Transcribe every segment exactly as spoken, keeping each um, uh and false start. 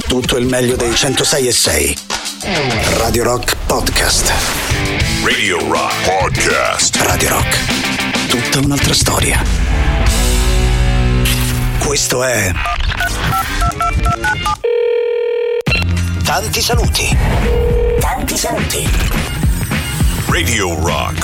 tutto il meglio dei centosei e sei. Radio Rock Podcast. Radio Rock Podcast. Radio Rock. Tutta un'altra storia. Questo è Tanti saluti. Tanti saluti. Radio Rock.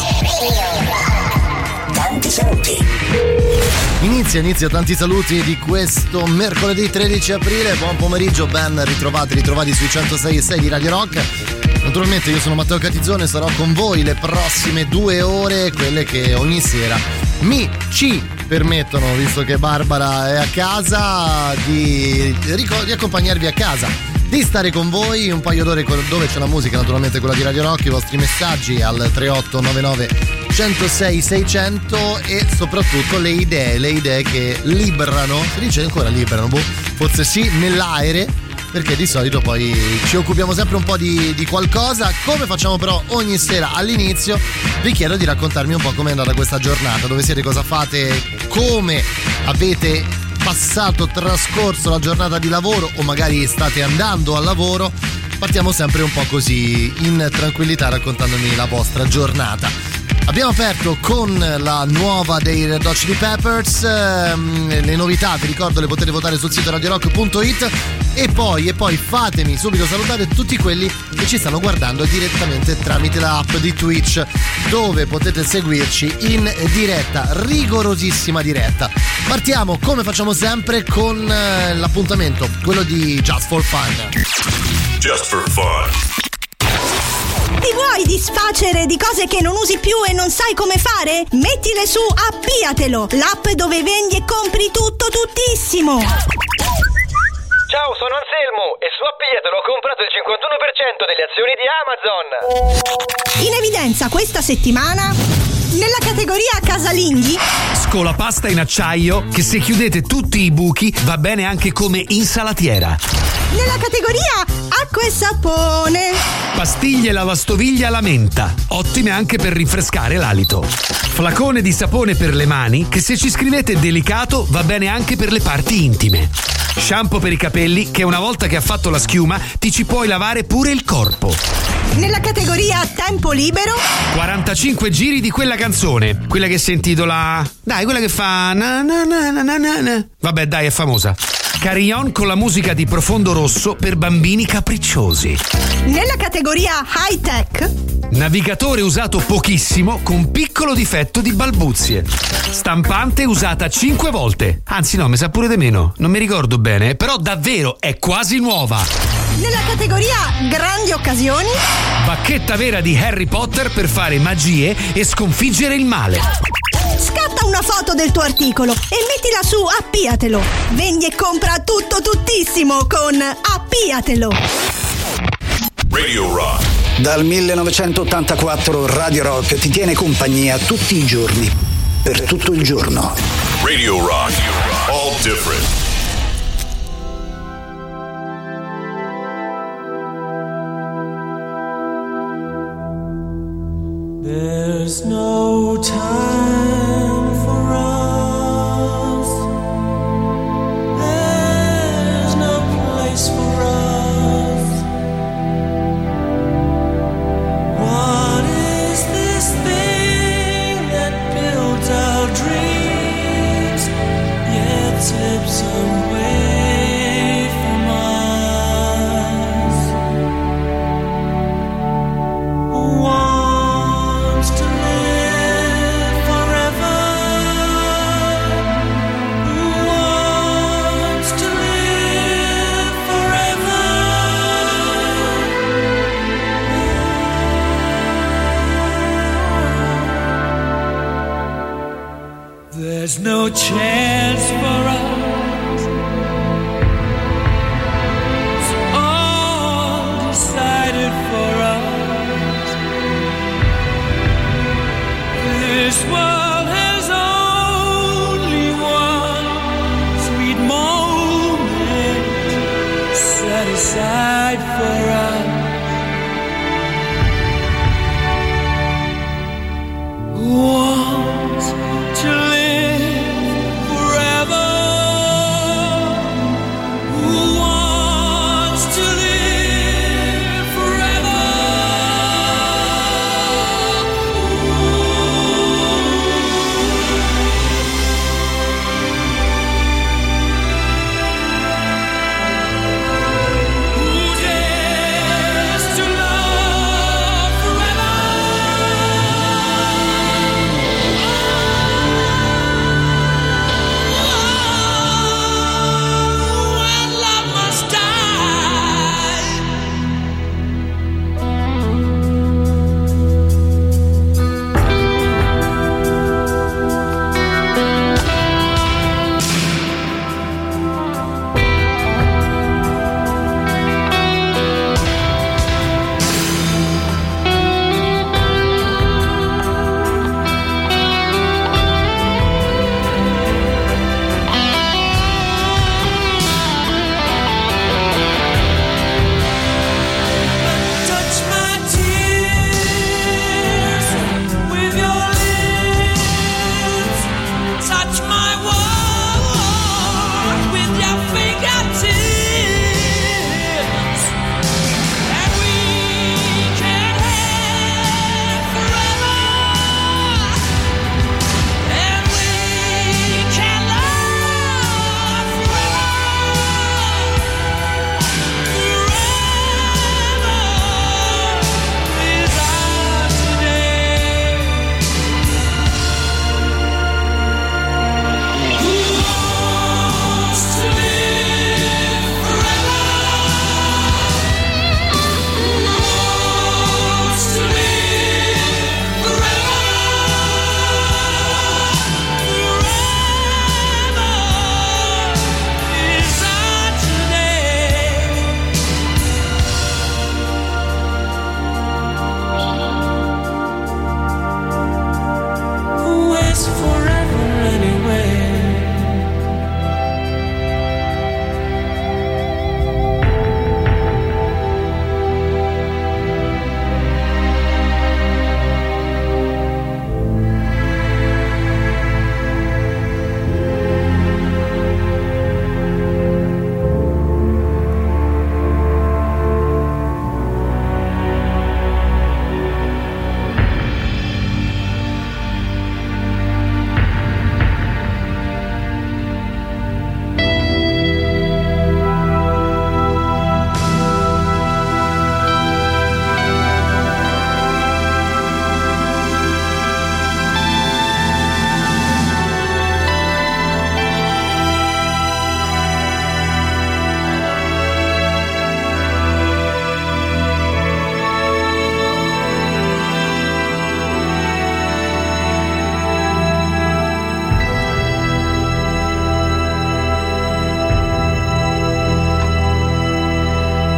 Tanti saluti. Inizia, inizia tanti saluti di questo mercoledì tredici aprile. Buon pomeriggio, ben ritrovati, ritrovati sui centosei e sei di Radio Rock. Naturalmente io sono Matteo Catizzone, sarò con voi le prossime due ore, quelle che ogni sera mi ci permettono, visto che Barbara è a casa, di, di accompagnarvi a casa, di stare con voi un paio d'ore dove c'è la musica, naturalmente quella di Radio Rock, i vostri messaggi al tre otto nove nove centosei seicento e soprattutto le idee, le idee che librano, si dice ancora librano, boh, forse sì, nell'aere, perché di solito poi ci occupiamo sempre un po' di, di qualcosa. Come facciamo però ogni sera all'inizio, vi chiedo di raccontarmi un po' com'è andata questa giornata, dove siete, cosa fate, come avete passato, trascorso la giornata di lavoro o magari state andando al lavoro. Partiamo sempre un po' così in tranquillità raccontandomi la vostra giornata. Abbiamo aperto con la nuova dei Red Hot Chili Peppers, ehm, le novità vi ricordo le potete votare sul sito radio rock punto it e poi, e poi fatemi subito salutare tutti quelli che ci stanno guardando direttamente tramite l'app di Twitch, dove potete seguirci in diretta, rigorosissima diretta. Partiamo come facciamo sempre con eh, l'appuntamento, quello di Just for Fun. Just for fun. Ti vuoi disfacere di cose che non usi più e non sai come fare? Mettile su Appiatelo, l'app dove vendi e compri tutto tuttissimo. Ciao, sono Anselmo e su Appiatelo ho comprato il cinquantuno per cento delle azioni di Amazon. In evidenza questa settimana nella categoria casalinghi Scolapasta in acciaio che se chiudete tutti i buchi va bene anche come insalatiera. Nella categoria acqua e sapone Pastiglie lavastoviglie alla menta, ottime anche per rinfrescare l'alito. Flacone di sapone per le mani che se ci scrivete delicato va bene anche per le parti intime. Shampoo per i capelli che una volta che ha fatto la schiuma ti ci puoi lavare pure il corpo. Nella categoria tempo libero quarantacinque giri di quella canzone, quella che si intitola, dai, quella che fa na na na na na na. Vabbè, dai, è famosa. Carillon con la musica di Profondo Rosso per bambini capricciosi. Nella categoria high tech navigatore usato pochissimo con piccolo difetto di balbuzie. Stampante usata cinque volte, anzi no, mi sa pure di meno, non mi ricordo bene, però davvero è quasi nuova. Nella categoria grandi occasioni bacchetta vera di Harry Potter per fare magie e sconfiggere il male. Scatta una foto del tuo articolo e mettila su Appiatelo. Vendi e compra tutto tuttissimo con Appiatelo. Radio Rock. Dal millenovecentottantaquattro Radio Rock ti tiene compagnia tutti i giorni, per tutto il giorno. Radio Rock. All different. There's no time for us. There's no place for us. What is this thing that builds our dreams yet slips away from us? Wants to live forever. Who wants to live forever? There's no chance for us. It's all decided for us. This world has only one sweet moment set aside for us. Want to live forever? Who wants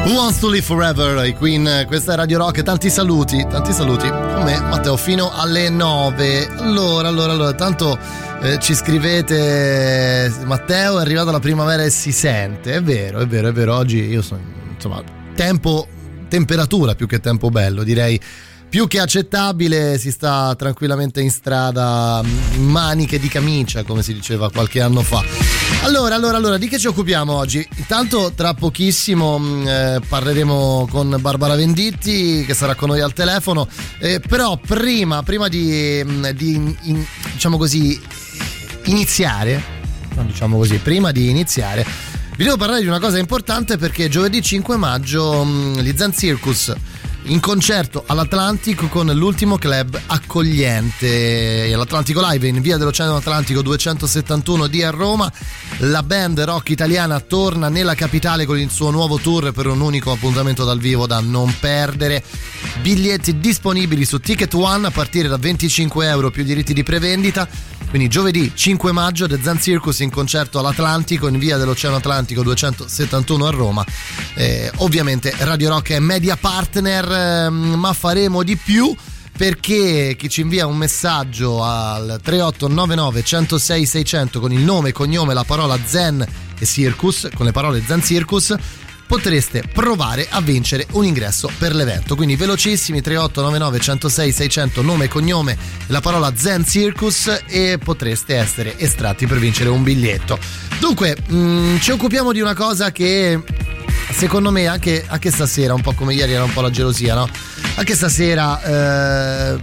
Who Wants to Live Forever, i Queen, questa è Radio Rock, tanti saluti, tanti saluti, con me Matteo fino alle nove. Allora, allora, allora, tanto eh, ci scrivete, Matteo è arrivata la primavera e si sente, è vero, è vero, è vero, oggi io sono, insomma, tempo, temperatura più che tempo bello, direi più che accettabile, si sta tranquillamente in strada in maniche di camicia, come si diceva qualche anno fa. Allora, allora, allora, di che ci occupiamo oggi? Intanto tra pochissimo eh, parleremo con Barbara Venditti, che sarà con noi al telefono, eh, però prima, prima di, di in, diciamo così, iniziare, no, diciamo così, prima di iniziare, vi devo parlare di una cosa importante, perché giovedì cinque maggio mh, gli Zen Circus in concerto all'Atlantico con l'ultimo club accogliente, all'Atlantico Live in via dell'Oceano Atlantico duecentosettantuno D a Roma. La band rock italiana torna nella capitale con il suo nuovo tour per un unico appuntamento dal vivo da non perdere. Biglietti disponibili su Ticket One a partire da venticinque euro più diritti di prevendita. Quindi giovedì cinque maggio The Zen Circus in concerto all'Atlantico in via dell'Oceano Atlantico duecentosettantuno a Roma. Eh, ovviamente Radio Rock è media partner, eh, ma faremo di più, perché chi ci invia un messaggio al tre otto nove nove uno zero sei sei zero zero con il nome e cognome, la parola Zen e Circus, con le parole Zen Circus, potreste provare a vincere un ingresso per l'evento. Quindi velocissimi, tre otto nove nove uno zero sei sei zero zero, nome e cognome, la parola Zen Circus, e potreste essere estratti per vincere un biglietto. Dunque mh, ci occupiamo di una cosa che secondo me anche, anche stasera, un po' come ieri era un po' la gelosia, no? Anche stasera eh,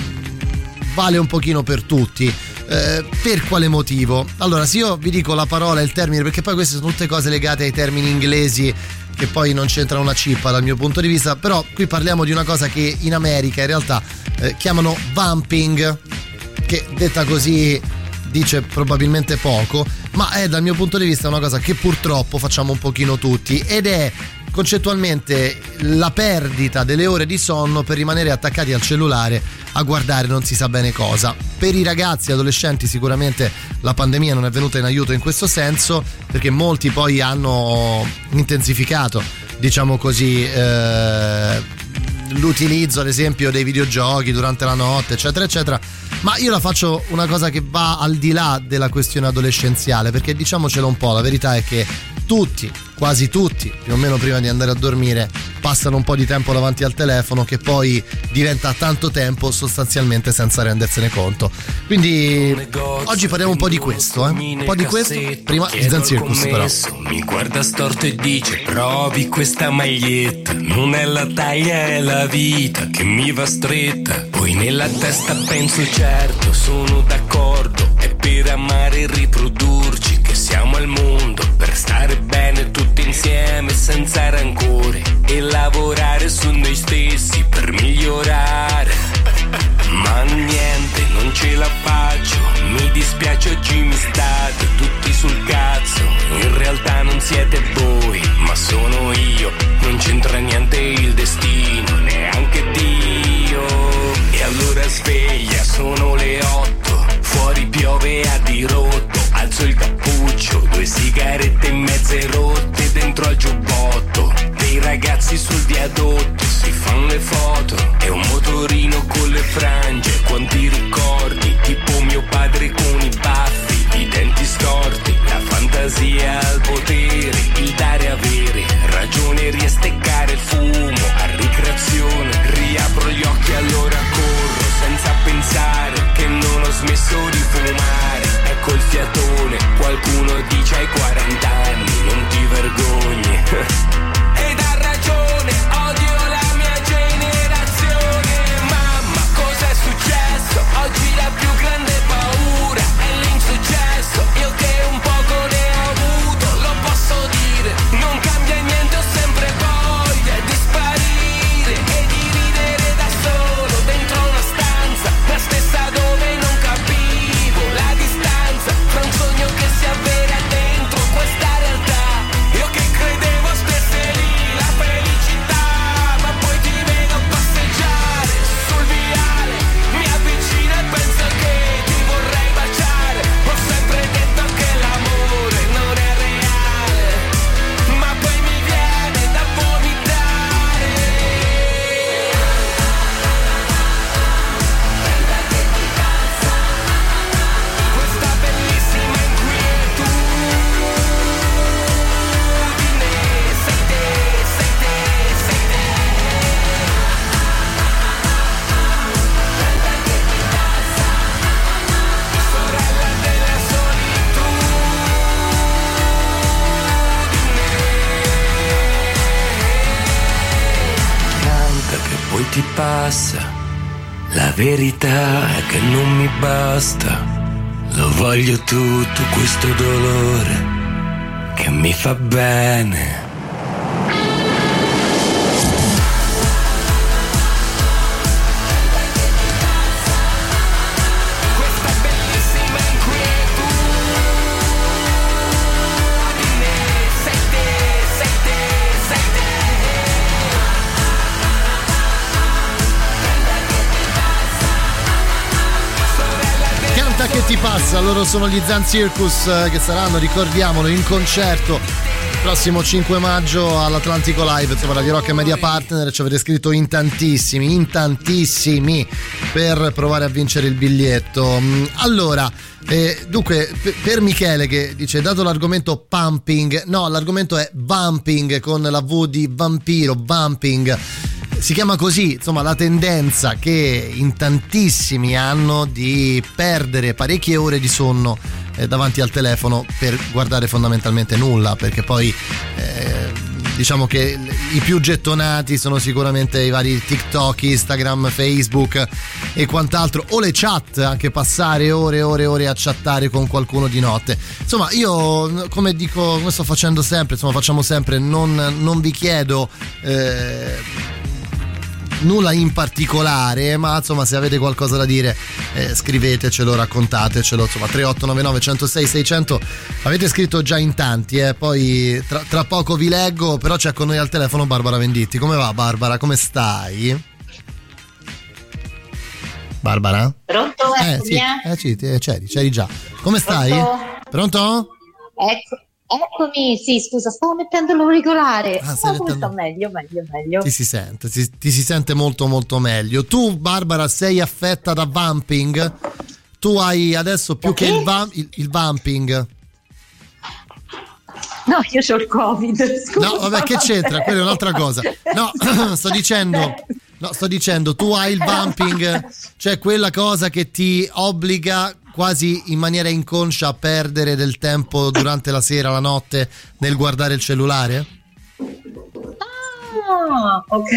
vale un pochino per tutti. Eh, per quale motivo? Allora, se io vi dico la parola e il termine, perché poi queste sono tutte cose legate ai termini inglesi che poi non c'entrano una cippa dal mio punto di vista, però qui parliamo di una cosa che in America in realtà eh, chiamano vamping, che detta così dice probabilmente poco, ma è dal mio punto di vista una cosa che purtroppo facciamo un pochino tutti, ed è concettualmente la perdita delle ore di sonno per rimanere attaccati al cellulare a guardare non si sa bene cosa. Per i ragazzi e adolescenti sicuramente la pandemia non è venuta in aiuto in questo senso, perché molti poi hanno intensificato, diciamo così, eh, l'utilizzo ad esempio dei videogiochi durante la notte, eccetera eccetera. Ma io la faccio una cosa che va al di là della questione adolescenziale, perché diciamocelo un po', la verità è che tutti, quasi tutti, più o meno prima di andare a dormire, passano un po' di tempo davanti al telefono, che poi diventa tanto tempo sostanzialmente senza rendersene conto. Quindi oggi parliamo un po' di questo, eh? un po' di questo, prima di Zen Circus però. Mi guarda storto e dice: provi questa maglietta, non è la taglia, è la vita che mi va stretta. Poi nella testa penso: certo, sono d'accordo, è per amare e riprodurci che siamo al mondo, per stare bene tutti insieme senza rancore e lavorare su noi stessi per migliorare. Ma niente, non ce la faccio, mi dispiace, oggi mi state tutti sul cazzo. In realtà non siete voi, ma sono io, non c'entra niente il destino, neanche Dio. E allora sveglia, sono le otto, fuori piove a dirotto, alzo il cappuccio, due sigarette in mezze rotte dentro al giubbotto. Dei ragazzi sul viadotto si fanno le foto, è un motorino con le frange, quanti ricordi, tipo mio padre con i baffi, i denti storti, la fantasia al potere, il dare avere, ragione riesteccare il fumo, a ricreazione, riapro gli occhi allora corro, senza pensare che non ho smesso di fumare, ecco il fiatone, qualcuno dice hai quaranta anni, non ti vergogni. Ed ha ragione, odio la mia generazione. Mamma, cos'è successo? Oggi la più grande paura è l'insuccesso. Io che un poco ne ho avuto, poi ti passa. La verità è che non mi basta. Lo voglio tutto questo dolore che mi fa bene. Che ti passa? Loro sono gli Zan Circus che saranno, ricordiamolo, in concerto il prossimo cinque maggio all'Atlantico Live. Insomma, Radio Rock è media partner, ci avete scritto in tantissimi, in tantissimi per provare a vincere il biglietto. Allora, eh, dunque, per Michele che dice, dato l'argomento pumping, no, l'argomento è vamping con la V di vampiro, vamping. Si chiama così, insomma, la tendenza che in tantissimi hanno di perdere parecchie ore di sonno eh, davanti al telefono per guardare fondamentalmente nulla, perché poi eh, diciamo che i più gettonati sono sicuramente i vari TikTok, Instagram, Facebook e quant'altro, o le chat, anche passare ore e ore e ore a chattare con qualcuno di notte. Insomma, io come dico, come sto facendo sempre, insomma facciamo sempre, non, non vi chiedo eh, nulla in particolare, ma insomma se avete qualcosa da dire eh, scrivetecelo, raccontatecelo, insomma tre otto nove nove uno zero sei sei zero zero. Avete scritto già in tanti, eh, poi tra, tra poco vi leggo, però c'è con noi al telefono Barbara Venditti. Come va Barbara? Come stai? Barbara? Pronto? Eh sì, eh, sì, c'eri, c'eri già. Come stai? Pronto? Pronto? Ecco. Eccomi, sì, scusa, stavo mettendo l'auricolare. Ah, ma mettendo... sta meglio, meglio, meglio. Ti si sente, ti, ti si sente molto molto meglio. Tu, Barbara, sei affetta da vamping? Tu hai adesso più okay. che il, va- il, il vamping? No, io c'ho il Covid. Scusa, no, vabbè, che c'entra? Quella è un'altra cosa. No, sto dicendo... No, sto dicendo, tu hai il vamping, cioè quella cosa che ti obbliga quasi in maniera inconscia a perdere del tempo durante la sera, la notte, nel guardare il cellulare? Ah, ok.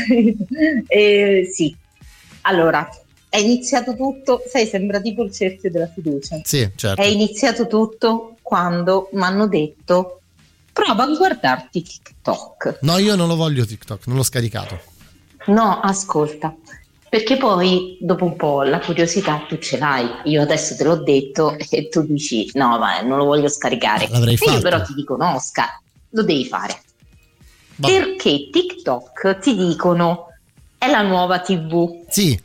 Eh, sì. Allora, è iniziato tutto, sai, sembra tipo il cerchio della fiducia. Sì, certo. È iniziato tutto quando mi hanno detto prova a guardarti TikTok. No, io non lo voglio TikTok, non l'ho scaricato. No, ascolta, perché poi dopo un po' la curiosità tu ce l'hai. Io adesso te l'ho detto e tu dici no, ma non lo voglio scaricare. L'avrei fatto. Io però ti dico no, sca- lo devi fare. Va. Perché TikTok ti dicono è la nuova tivù. Sì.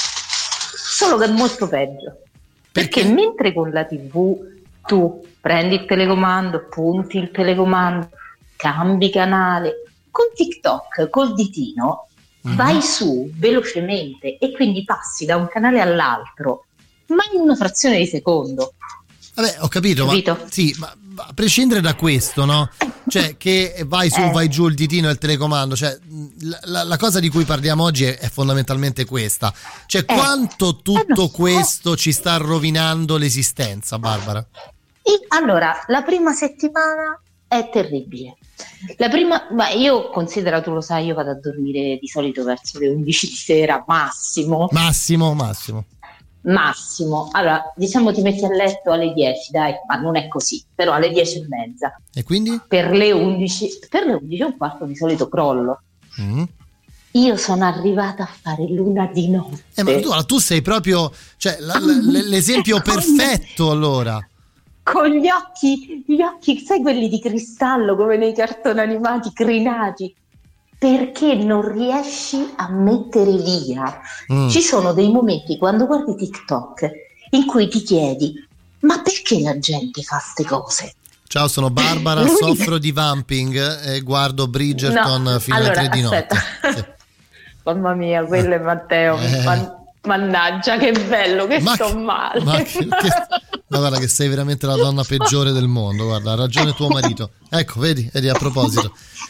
Solo che è molto peggio. Perché, perché mentre con la tivù tu prendi il telecomando, punti il telecomando, cambi canale, con TikTok col ditino vai su velocemente e quindi passi da un canale all'altro, ma in una frazione di secondo. Vabbè, ho capito, capito? ma sì, ma a prescindere da questo, no? Cioè che vai su, eh. vai giù il ditino e il telecomando, cioè la, la, la cosa di cui parliamo oggi è, è fondamentalmente questa. Cioè eh. quanto tutto eh, so. questo ci sta rovinando l'esistenza, Barbara? E allora, la prima settimana è terribile. La prima, ma io considero, tu lo sai, io vado a dormire di solito verso le undici di sera, massimo. Massimo, massimo. Massimo. Allora, diciamo ti metti a letto alle dieci, dai, ma non è così, però alle dieci e mezza. E quindi? Per le undici, per le undici e un quarto di solito crollo. Mm. Io sono arrivata a fare l'una di notte. Eh, ma tu, tu sei proprio, cioè, la, la, l'esempio perfetto, allora. Con gli occhi, gli occhi, sai, quelli di cristallo come nei cartoni animati, crinati, perché non riesci a mettere via. Mm. Ci sono dei momenti quando guardi TikTok in cui ti chiedi ma perché la gente fa ste cose? Ciao, sono Barbara, L'unica... soffro di vamping e guardo Bridgerton no, fino allora, alle tre di aspetta. notte. Sì. Mamma mia, quello è Matteo. Eh. Man- mannaggia, che bello, che ma sto che, male. Ma, che, che, ma guarda che sei veramente la donna peggiore del mondo, guarda, ha ragione tuo marito. Ecco, vedi, vedi, a proposito.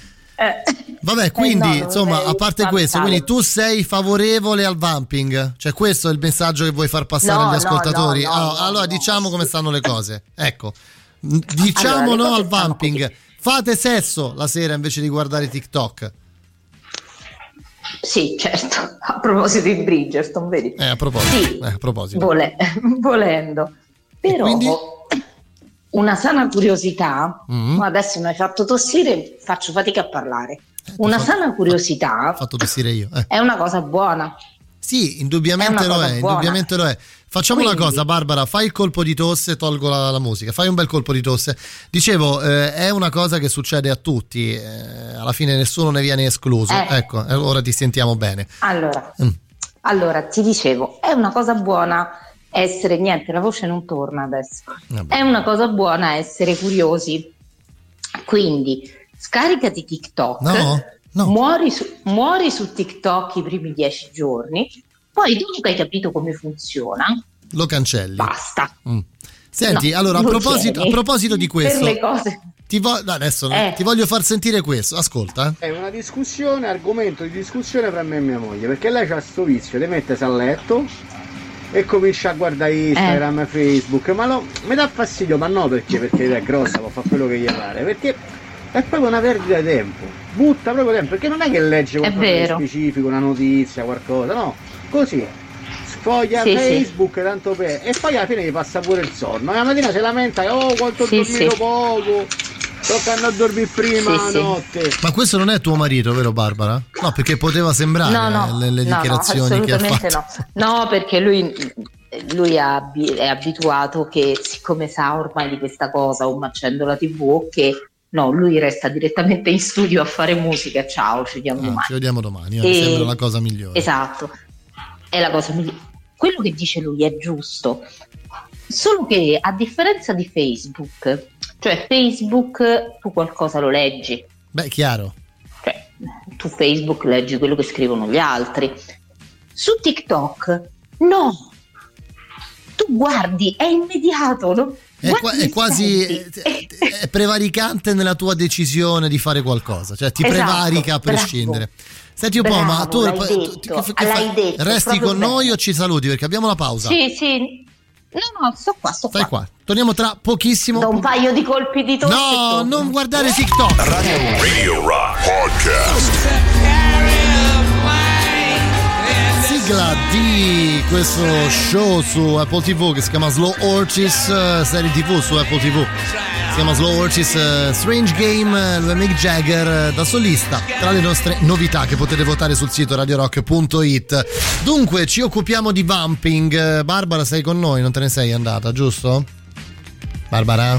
Eh. Vabbè, quindi, eh no, insomma, a parte questo, quindi tu sei favorevole al vamping? Cioè questo è il messaggio che vuoi far passare no, agli ascoltatori? No, no, ah, no, allora no, diciamo no. come stanno le cose. Ecco, diciamo allora, no al vamping. Fate sesso la sera invece di guardare TikTok. Sì, certo, a proposito di Bridgerton, vedi? Eh, a proposito. Sì, eh, a proposito. Vole- volendo. Però quindi? una sana curiosità, Mm. ma adesso mi hai fatto tossire, faccio fatica a parlare. Eh, Una fatto- sana curiosità Ho fatto tossire io. Eh. è una cosa buona. Sì, indubbiamente È una lo cosa è, buona. indubbiamente lo è. Facciamo Quindi- una cosa, Barbara, fai il colpo di tosse e tolgo la, la musica. Fai un bel colpo di tosse. Dicevo, eh, è una cosa che succede a tutti, eh, alla fine nessuno ne viene escluso. Eh. Ecco, eh, ora ti sentiamo bene. Allora, Mm. allora, ti dicevo, è una cosa buona essere, niente, la voce non torna adesso. Vabbè. È una cosa buona essere curiosi. Quindi, scaricati TikTok. No, no. Muori su, muori su TikTok i primi dieci giorni, poi dopo che hai capito come funziona, Lo cancelli. basta. Mm. Senti, No, allora, a lo proposito, tieni a proposito di questo, per le cose. ti, vo- no, adesso, Eh. ti voglio far sentire questo. Ascolta. È una discussione, argomento di discussione fra me e mia moglie, perché lei c'ha sto vizio di mettersi a letto e comincia a guardare Instagram, Eh. Facebook, ma lo, mi dà fastidio, ma no perché, perché è grossa, può fare quello che gli pare, perché è proprio una perdita di tempo, butta proprio tempo, perché non è che legge qualcosa di vero. specifico, una notizia, qualcosa, no, così. Sfoglia Sì, Facebook tanto per e poi alla fine gli passa pure il sonno e la mattina si lamenta oh quanto ho Sì, dormito sì. poco, tocca andare a dormire prima Sì, la sì. notte. Ma questo non è tuo marito, vero Barbara? No, perché poteva sembrare No, no, le, le no, no, dichiarazioni che ha assolutamente fatto. no. No, perché lui, lui è, abi- è abituato che siccome sa ormai di questa cosa, o accendo la tivù, che no, lui resta direttamente in studio a fare musica. Ciao, ci vediamo Ah, domani. ci vediamo domani, eh, E- mi sembra la cosa migliore. Esatto, è la cosa migliore. Quello che dice lui è giusto, solo che a differenza di Facebook, cioè Facebook tu qualcosa lo leggi, Beh, chiaro. cioè tu Facebook leggi quello che scrivono gli altri. Su TikTok no, tu guardi, è immediato, no? È, qua- Guardi è e quasi senti. è, è prevaricante nella tua decisione di fare qualcosa, cioè ti Esatto, prevarica a bravo. prescindere. Senti un po', Bravo, ma tu, l'hai tu- detto, tu- che, che l'hai fai? detto, Resti proprio con bene. noi o ci saluti? Perché abbiamo la pausa. Sì, sì, no, no, sto qua, sto Stai qua. qua. Torniamo tra pochissimo. Do un paio di colpi di tosse. No, e tu. non guardare TikTok. Radio Rock Podcast. Sigla di questo show su Apple tivù che si chiama Slow Horses, eh, serie tivù su Apple tivù. Si chiama Slow Horses, eh, Strange Game, dove Mick Jagger eh, da solista, tra le nostre novità che potete votare sul sito radio rock punto it. Dunque, ci occupiamo di Vamping. Eh, Barbara, sei con noi, non te ne sei andata, giusto? Barbara?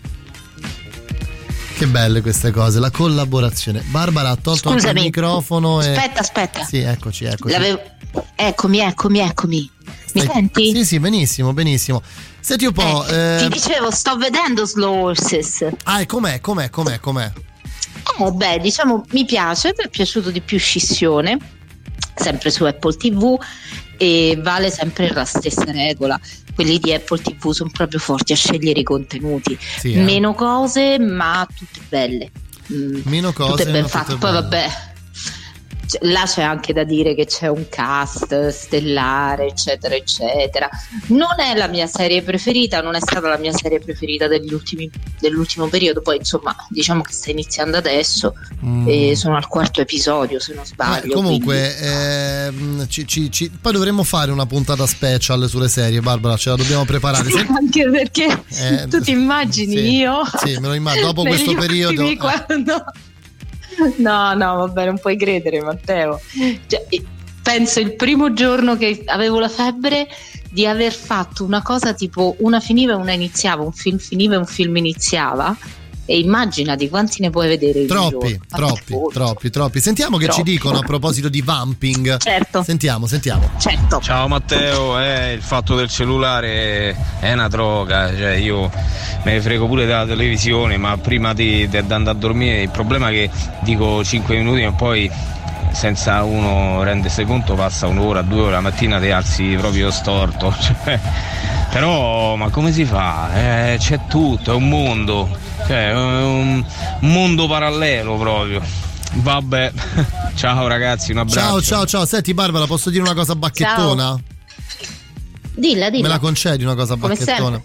Che belle queste cose, la collaborazione. Barbara ha tolto anche Scusami. il microfono e... Aspetta, aspetta. Sì, eccoci, eccoci. L'avevo- Eccomi, eccomi, eccomi. Mi Stai- senti? Sì, sì, benissimo, benissimo. Senti un po'. Eh, eh, Ti dicevo, sto vedendo Slow Horses. Ah, e com'è, com'è, com'è, com'è? Eh, beh, diciamo, mi piace, mi è piaciuto di più Scissione, sempre su Apple tivù, e vale sempre la stessa regola. Quelli di Apple tivù sono proprio forti a scegliere i contenuti. Sì, eh. Meno cose, ma tutte belle. Mm, Meno cose, tutte ben ma fatte. tutte Poi belle. vabbè, c- là c'è anche da dire che c'è un cast stellare, eccetera, eccetera. Non è la mia serie preferita, non è stata la mia serie preferita degli ultimi, dell'ultimo periodo. Poi insomma, diciamo che sta iniziando adesso. Mm. E sono al quarto episodio, se non Eh, sbaglio. comunque, ehm, ci- ci- ci- poi dovremmo fare una puntata special sulle serie, Barbara, ce la dobbiamo preparare. quindi- Senti- anche perché Eh, tu ti immagini sì, io sì, me lo immagino, dopo negli questo periodo, ultimi eh. quando- no no vabbè, non puoi credere, Matteo, cioè, eh, penso il primo giorno che avevo la febbre di aver fatto una cosa tipo una finiva e una iniziava, un film finiva e un film iniziava, e immaginati quanti ne puoi vedere in un Troppi, giorno. troppi, troppi, troppi. Sentiamo che Troppi. ci dicono a proposito di Vamping. Certo. Sentiamo, sentiamo. Certo. Ciao Matteo, eh, il fatto del cellulare è una droga, cioè io me ne frego pure della televisione, ma prima di, di andare a dormire il problema è che dico cinque minuti e poi senza uno rendersi conto passa un'ora, due ore, la mattina ti alzi proprio storto, cioè, però ma come si fa? Eh, c'è tutto, è un mondo, cioè, è un mondo parallelo proprio. Vabbè, ciao ragazzi, un abbraccio. Ciao, ciao, ciao. Senti Barbara, posso dire una cosa bacchettona? Dilla, dilla. Me la concedi una cosa Come bacchettona? sempre.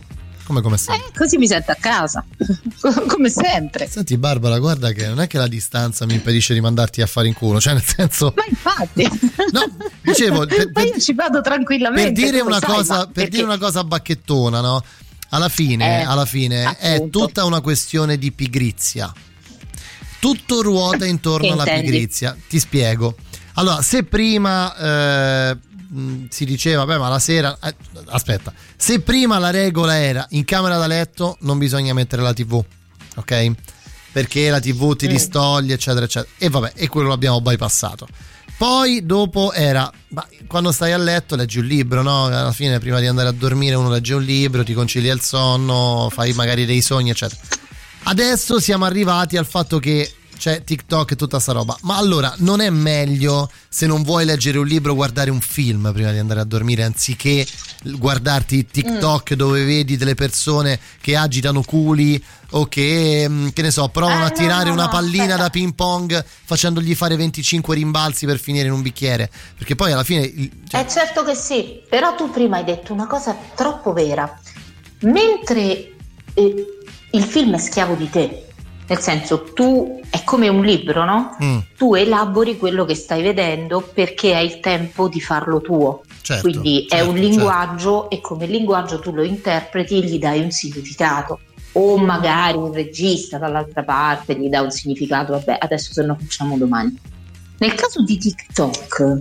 come come sempre. Eh, così mi sento a casa, come sempre. Senti Barbara, guarda che non è che la distanza mi impedisce di mandarti a fare in culo, cioè nel senso. Ma infatti. No, dicevo. Per, Ma io ci vado tranquillamente. Per dire una sai, cosa, per perché... dire una cosa bacchettona, no? Alla fine, eh, alla fine è tutta una questione di pigrizia. Tutto ruota intorno alla intendi? pigrizia. Ti spiego. Allora, se prima eh, si diceva, vabbè, ma la sera eh, aspetta, se prima la regola era in camera da letto non bisogna mettere la tivù, ok? Perché la tivù ti Mm. distoglie, eccetera, eccetera. E vabbè, e quello l'abbiamo bypassato. Poi dopo era, ma quando stai a letto leggi un libro, no? Alla fine prima di andare a dormire uno legge un libro, ti concilia il sonno, fai magari dei sogni, eccetera. Adesso siamo arrivati al fatto che c'è TikTok e tutta sta roba. Ma allora non è meglio, se non vuoi leggere un libro, guardare un film prima di andare a dormire, anziché guardarti TikTok mm. dove vedi delle persone che agitano culi o che, che ne so, provano eh, a tirare no, no, una no, pallina aspetta. da ping pong facendogli fare venticinque rimbalzi per finire in un bicchiere, perché poi alla fine cioè... Eh certo che sì, però tu prima hai detto una cosa troppo vera. Mentre eh, il film è schiavo di te, nel senso, tu è come un libro, no? Mm. Tu elabori quello che stai vedendo perché hai il tempo di farlo tuo. Certo, Quindi certo, è un linguaggio certo. E come linguaggio tu lo interpreti e gli dai un significato. O magari un regista dall'altra parte gli dà un significato, vabbè, adesso se no facciamo domani. Nel caso di TikTok,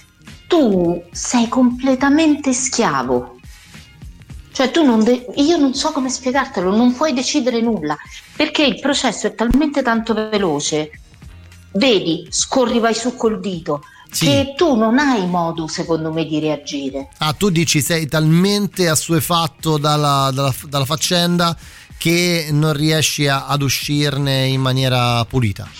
tu sei completamente schiavo. Cioè tu non de- io non so come spiegartelo, non puoi decidere nulla, perché il processo è talmente tanto veloce, vedi, scorri, vai su col dito, sì. Che tu non hai modo, secondo me, di reagire. Ah, tu dici sei talmente assuefatto dalla, dalla, dalla faccenda che non riesci a, ad uscirne in maniera pulita?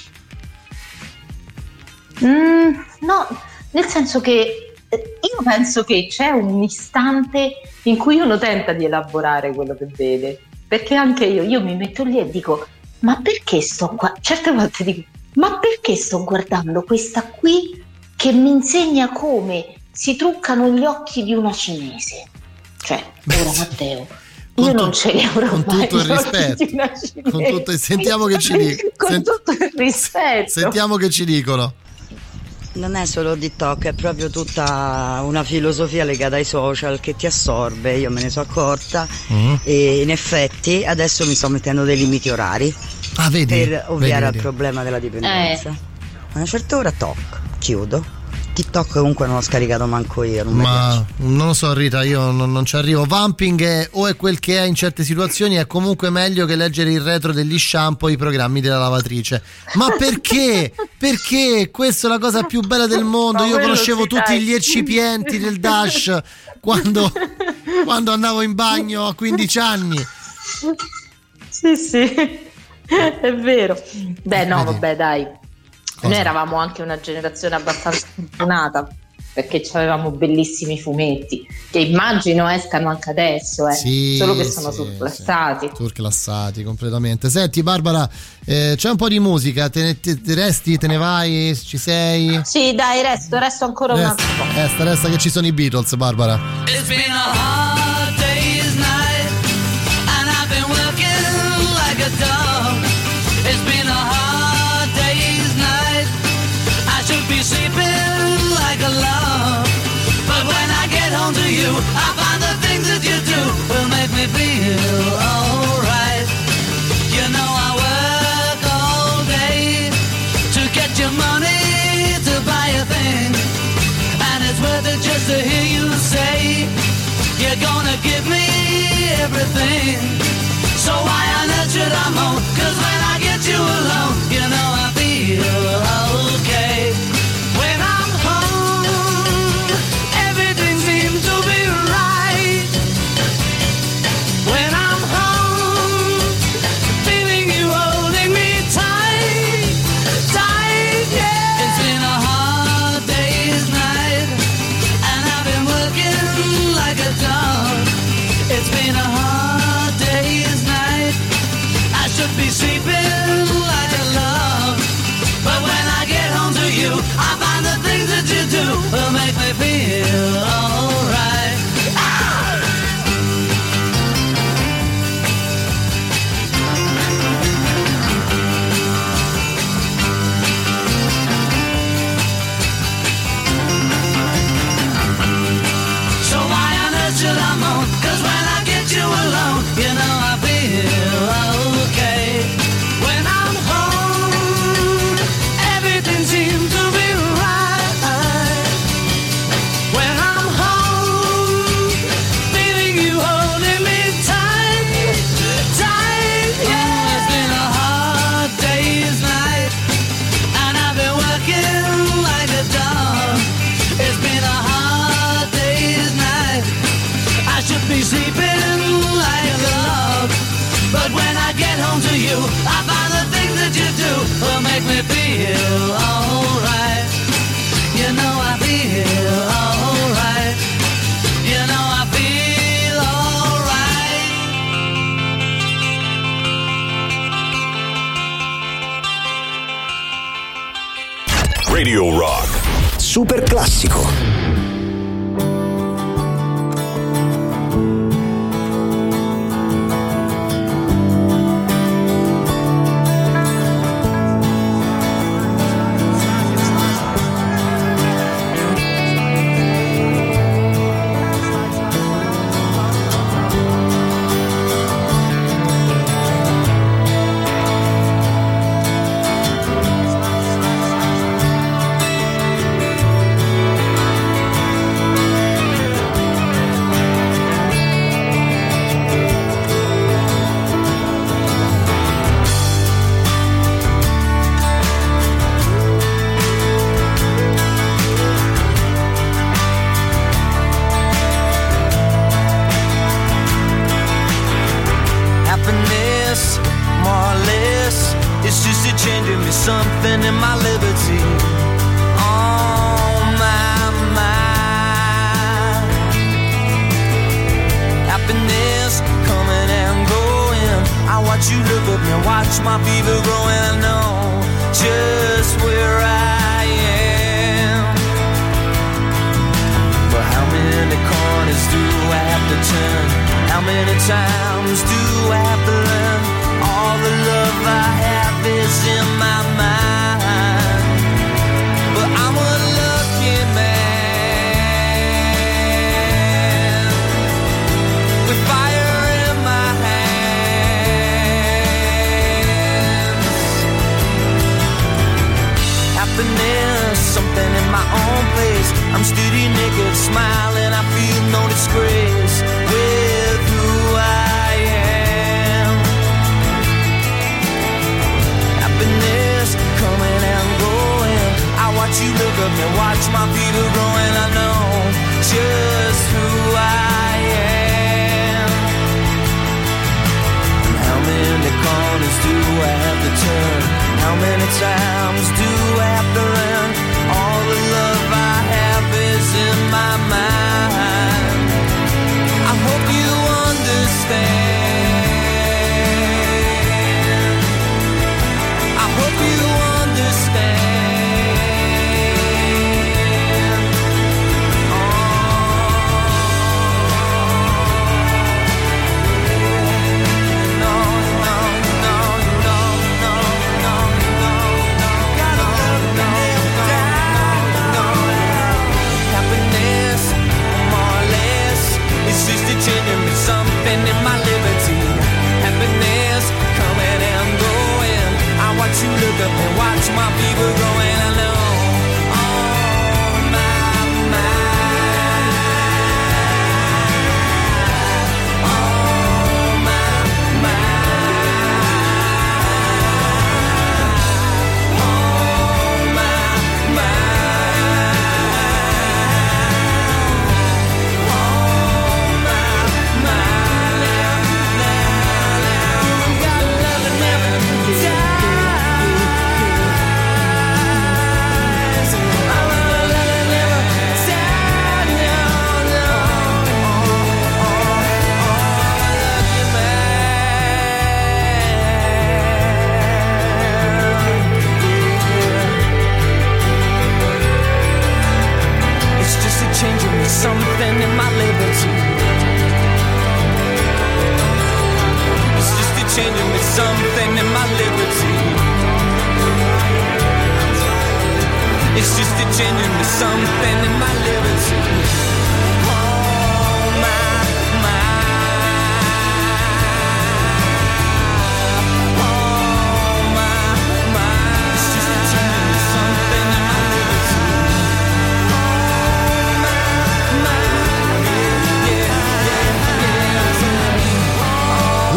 Mm, no, nel senso che io penso che c'è un istante in cui uno tenta di elaborare quello che vede, perché anche io, io mi metto lì e dico, ma perché sto qua? Certe volte dico, ma perché sto guardando questa qui che mi insegna come si truccano gli occhi di una cinese? Cioè, ora Matteo, io non ce li avrò con mai tutto il rispetto, con tutto, sentiamo che ci dicono, con Sent- tutto il rispetto, sentiamo che ci dicono. Non è solo TikTok, è proprio tutta una filosofia legata ai social che ti assorbe, io me ne sono accorta mm. e in effetti adesso mi sto mettendo dei limiti orari ah, vedi, per ovviare vedi, al vedi. problema della dipendenza. Eh. A una certa ora toc, chiudo. TikTok comunque non l'ho scaricato manco io, non ma non lo so Rita, io non, non ci arrivo. Vamping è, o è quel che è in certe situazioni, è comunque meglio che leggere il retro degli shampoo e i programmi della lavatrice. Ma perché? Perché questa è la cosa più bella del mondo. Io conoscevo tutti gli eccipienti del Dash quando, quando andavo in bagno a quindici anni. Sì, sì, è vero. Beh, no, vabbè, dai. Cosa? Noi eravamo anche una generazione abbastanza fortunata perché avevamo bellissimi fumetti che immagino escano anche adesso, eh. Sì, solo che sono sì, surclassati. Sì. Surclassati completamente. Senti Barbara, eh, c'è un po' di musica, te ne, te, te resti, te ne vai, ci sei? Sì, dai, resto, resto ancora resta, un attimo. Resta, resta che ci sono i Beatles, Barbara. It's been a hard day's night and I've been working like a dog. It's been a hard day's night. I should be sleeping like a log. But when I get home to you, I find the things that you do will make me feel alright. You know I work all day to get your money to buy a thing, and it's worth it just to hear you say you're gonna give me everything. So why on earth should I moan? 'Cause when I get you alone, you know I feel okay. When I'm home, everything seems to be right. When I'm home, feeling you holding me tight, tight, yeah. It's been a hard day's night, and I've been working like a dog. It's been a hard day's night. I should be sleeping like a log. But when I get home to you, I find the things that you do will make me feel alright. Ah! sleeping like a log. But when I get home to you, I find the things that you do will make me feel alright. You know I feel alright. You know I feel alright. Radio Rock. Super classico.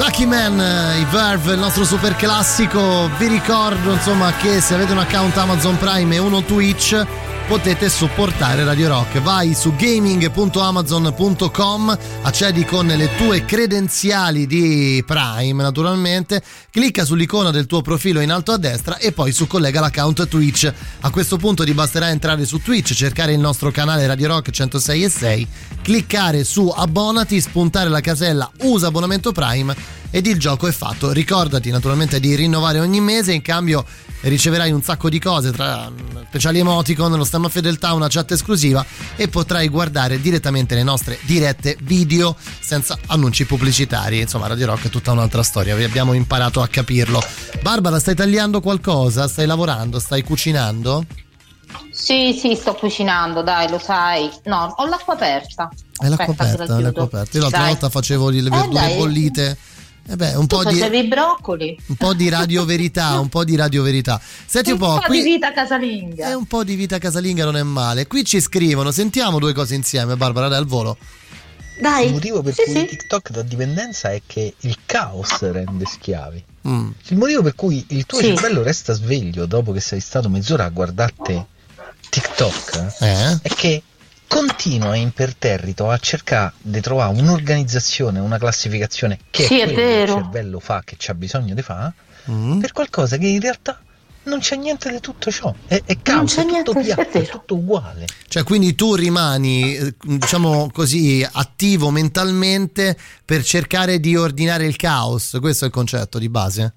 Lucky Man, i Verve, il nostro super classico. Vi ricordo insomma che se avete un account Amazon Prime e uno Twitch potete supportare Radio Rock. Vai su gaming punto amazon punto com, accedi con le tue credenziali di Prime naturalmente, clicca sull'icona del tuo profilo in alto a destra e poi su collega l'account Twitch. A questo punto ti basterà entrare su Twitch, cercare il nostro canale Radio Rock centosei e sei, cliccare su abbonati, spuntare la casella usa abbonamento Prime ed il gioco è fatto. Ricordati naturalmente di rinnovare ogni mese, in cambio riceverai un sacco di cose, tra speciali emoticon, lo stemma fedeltà, una chat esclusiva e potrai guardare direttamente le nostre dirette video senza annunci pubblicitari. Insomma, Radio Rock è tutta un'altra storia, vi abbiamo imparato a capirlo. Barbara, stai tagliando qualcosa? Stai lavorando? Stai cucinando? Sì, sì, sto cucinando, dai, lo sai. No, ho l'acqua aperta. È l'acqua Aspetta, aperta, è l'acqua aperta. Io l'altra Dai. volta facevo le verdure dai. bollite. Eh beh, un Tu po' di facevi i broccoli. un po' di radio verità, un po' di radio verità. Senti un po', Un po' qui di vita casalinga. è un po' di vita casalinga, non è male. Qui ci scrivono, sentiamo due cose insieme, Barbara, dai al volo. Dai. Il motivo per Sì, cui sì. TikTok dà dipendenza è che il caos rende schiavi. Mm. Il motivo per cui il tuo Sì. cervello resta sveglio dopo che sei stato mezz'ora a guardarti TikTok Eh? è che continua imperterrito a cercare di trovare un'organizzazione, una classificazione che Sì, è è quello che vero. il cervello fa, che c'ha bisogno di fare, Mm. per qualcosa che in realtà non c'è niente di tutto ciò. È, è Non caos, c'è è tutto niente, è piatto, è vero. tutto uguale. Cioè, quindi tu rimani, eh, diciamo così, attivo mentalmente per cercare di ordinare il caos. Questo è il concetto di base?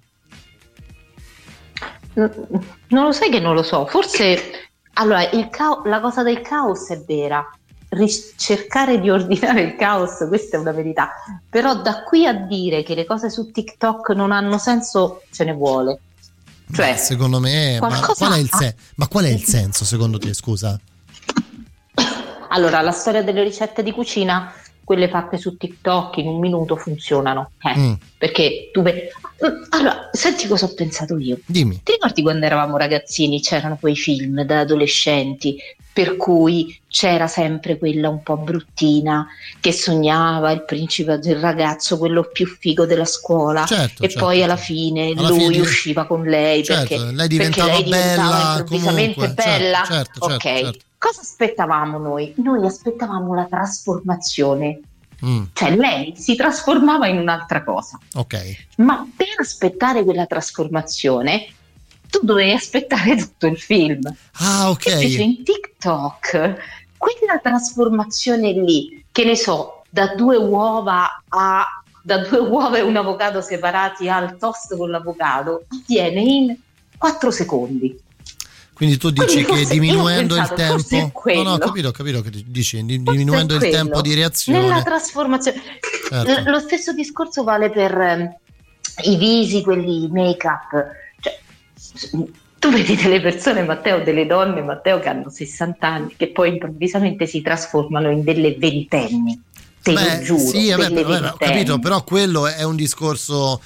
Non lo sai che non lo so. Forse allora il cao- la cosa del caos è vera. Ri- cercare di ordinare il caos, questa è una verità. Però da qui a dire che le cose su TikTok non hanno senso, ce ne vuole. Cioè, Beh, secondo me, ma qualcosa qual, è il ha- se- ma qual è il senso secondo te, scusa? Allora, la storia delle ricette di cucina, quelle fatte su TikTok in un minuto funzionano. Eh, Mm. Perché tu ve- Allora, senti cosa ho pensato io. Dimmi. Ti ricordi quando eravamo ragazzini, c'erano quei film da adolescenti per cui c'era sempre quella un po' bruttina che sognava il principe del ragazzo, quello più figo della scuola, Certo, e certo, poi alla certo. fine Alla lui fine- usciva con lei Certo, perché lei perché diventava lei diventava bella improvvisamente comunque, bella. certo, certo, Ok, certo, certo. cosa aspettavamo noi? Noi aspettavamo la trasformazione. Mm, Cioè lei si trasformava in un'altra cosa, ok. ma per aspettare quella trasformazione tu dovevi aspettare tutto il film. Ah, ok. Invece in TikTok quella trasformazione lì, che ne so, da due uova a da due uova e un avocado separati al toast con l'avocado, avviene in quattro secondi. Quindi tu dici Quindi forse- che diminuendo io ho il pensato, forse è tempo, no, quello. no, ho capito, ho capito che dici, di- Forse diminuendo è il quello. tempo di reazione. Nella trasformazione. Certo. L- lo stesso discorso vale per ehm, i visi, quelli make-up. Cioè, s- tu vedi delle persone, Matteo, delle donne, Matteo, che hanno sessanta anni, che poi improvvisamente si trasformano in delle ventenni. Te Beh, lo giuro. sì, vabbè, delle vabbè, ho capito, ventenni. però quello è un discorso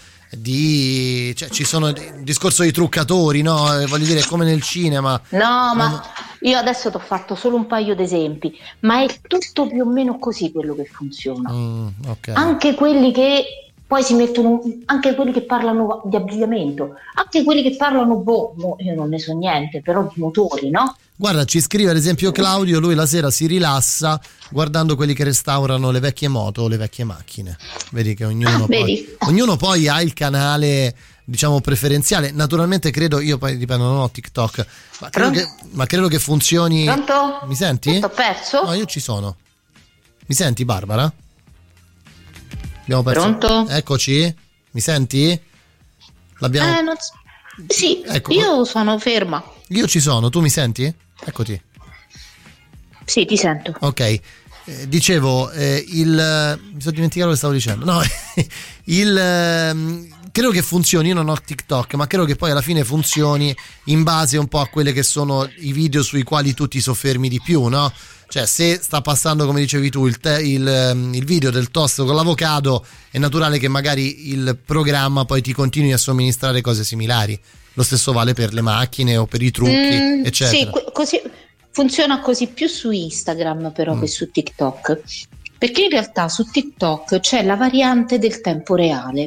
di, cioè ci sono un discorso di truccatori, no? Eh, Voglio dire, come nel cinema. No, ma io adesso ti ho fatto solo un paio di esempi, ma è tutto più o meno così quello che funziona. Mm, ok. Anche quelli che poi si mettono, anche quelli che parlano di abbigliamento, anche quelli che parlano, boh, boh, io non ne so niente, però di motori, no? Guarda, ci scrive ad esempio Claudio, lui la sera si rilassa guardando quelli che restaurano le vecchie moto o le vecchie macchine. Vedi che ognuno, Ah, poi, vedi? ognuno poi ha il canale, diciamo, preferenziale. Naturalmente credo, io poi dipende, non ho TikTok, ma credo, Pronto? che, ma credo che funzioni. Pronto? Mi senti? T'ho perso? No, io ci sono. Mi senti, Barbara? Abbiamo perso. Pronto? Eccoci? Mi senti? L'abbiamo. Eh, non so. Sì, Ecco. io sono ferma. Io ci sono, tu mi senti? Eccoti. Sì, ti sento. Ok, eh, dicevo, eh, il mi sono dimenticato che stavo dicendo. No, il ehm, credo che funzioni. Io non ho TikTok, ma credo che poi alla fine funzioni in base un po' a quelle che sono i video sui quali tu ti soffermi di più, no? Cioè, se sta passando, come dicevi tu, il, te- il, ehm, il video del toast con l'avocado, è naturale che magari il programma poi ti continui a somministrare cose similari. Lo stesso vale per le macchine o per i trucchi, Mm, eccetera. Sì, que- così, funziona così più su Instagram però Mm. che su TikTok, perché in realtà su TikTok c'è la variante del tempo reale.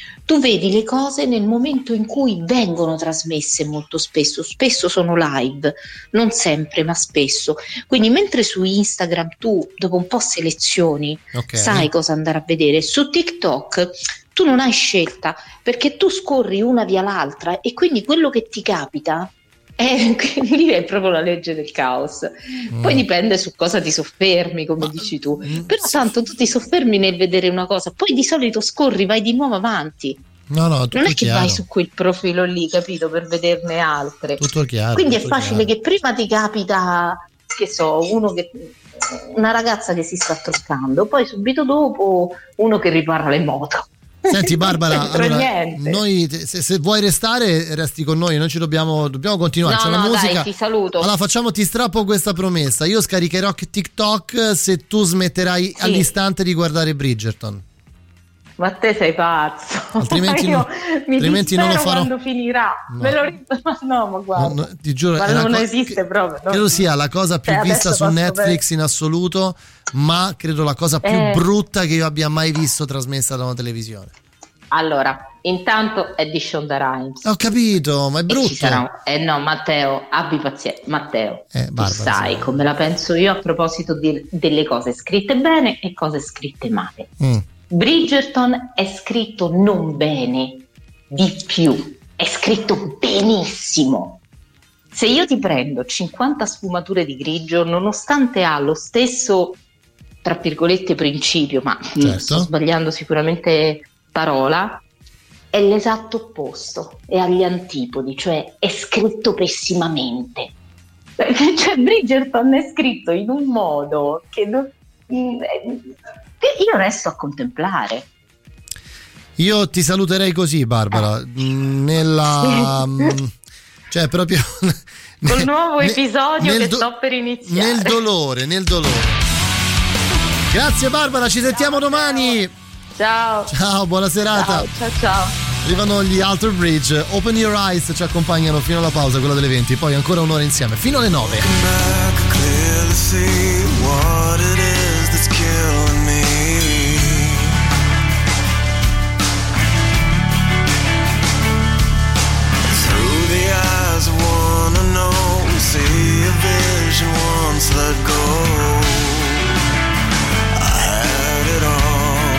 tu vedi le cose nel momento in cui vengono trasmesse molto spesso, spesso sono live, non sempre ma spesso, quindi mentre su Instagram tu dopo un po' selezioni, okay, sai cosa andare a vedere, su TikTok tu non hai scelta perché tu scorri una via l'altra e quindi quello che ti capita è, lì è proprio la legge del caos. Mm. Poi dipende su cosa ti soffermi, come Ma, dici tu. Mm, però tanto tu ti soffermi nel vedere una cosa, poi di solito scorri, vai di nuovo avanti. No, no, non è che chiaro. vai su quel profilo lì, capito, per vederne altre. Tutto chiaro. Quindi tutto è facile chiaro. che prima ti capita, che so, uno che una ragazza che si sta truccando, poi subito dopo uno che ripara le moto. Senti Barbara, allora, niente. noi se, se vuoi restare resti con noi, noi ci dobbiamo, dobbiamo continuare, no, c'è no, la musica. Dai, ti saluto. Allora facciamo, ti strappo questa promessa, io scaricherò TikTok se tu smetterai sì. all'istante di guardare Bridgerton. Ma te sei pazzo, altrimenti, io no, mi altrimenti non lo farò quando finirà. No. Me lo ricordo, ma no, ma guarda, no, no, ti giuro, ma è non co- esiste proprio. No. Credo sia la cosa più cioè, vista su Netflix per... in assoluto, ma credo la cosa più eh. brutta che io abbia mai visto trasmessa da una televisione. Allora, intanto è di Shonda Rhimes. Ho capito, ma è brutto. Sarà... Eh no, Matteo, abbi pazienza. Matteo, eh, Barbara, tu sai sì. come la penso io a proposito di, delle cose scritte bene e cose scritte male. Mm. Bridgerton è scritto non bene, di più, è scritto benissimo. Se io ti prendo cinquanta sfumature di grigio, nonostante ha lo stesso, tra virgolette, principio, ma certo. sto sbagliando sicuramente parola, è l'esatto opposto, è agli antipodi, cioè è scritto pessimamente. Cioè Bridgerton è scritto in un modo che, non, che io resto a contemplare. Io ti saluterei così, Barbara, nella cioè proprio col nel, nuovo episodio nel che do, sto per iniziare. Nel dolore, nel dolore. Grazie Barbara, ci sentiamo domani. Ciao. Ciao, buona serata. Ciao, ciao, ciao. Arrivano gli Alter Bridge, Open Your Eyes, ci accompagnano fino alla pausa, quella delle venti, poi ancora un'ora insieme, fino alle nove. Let go. I had it all.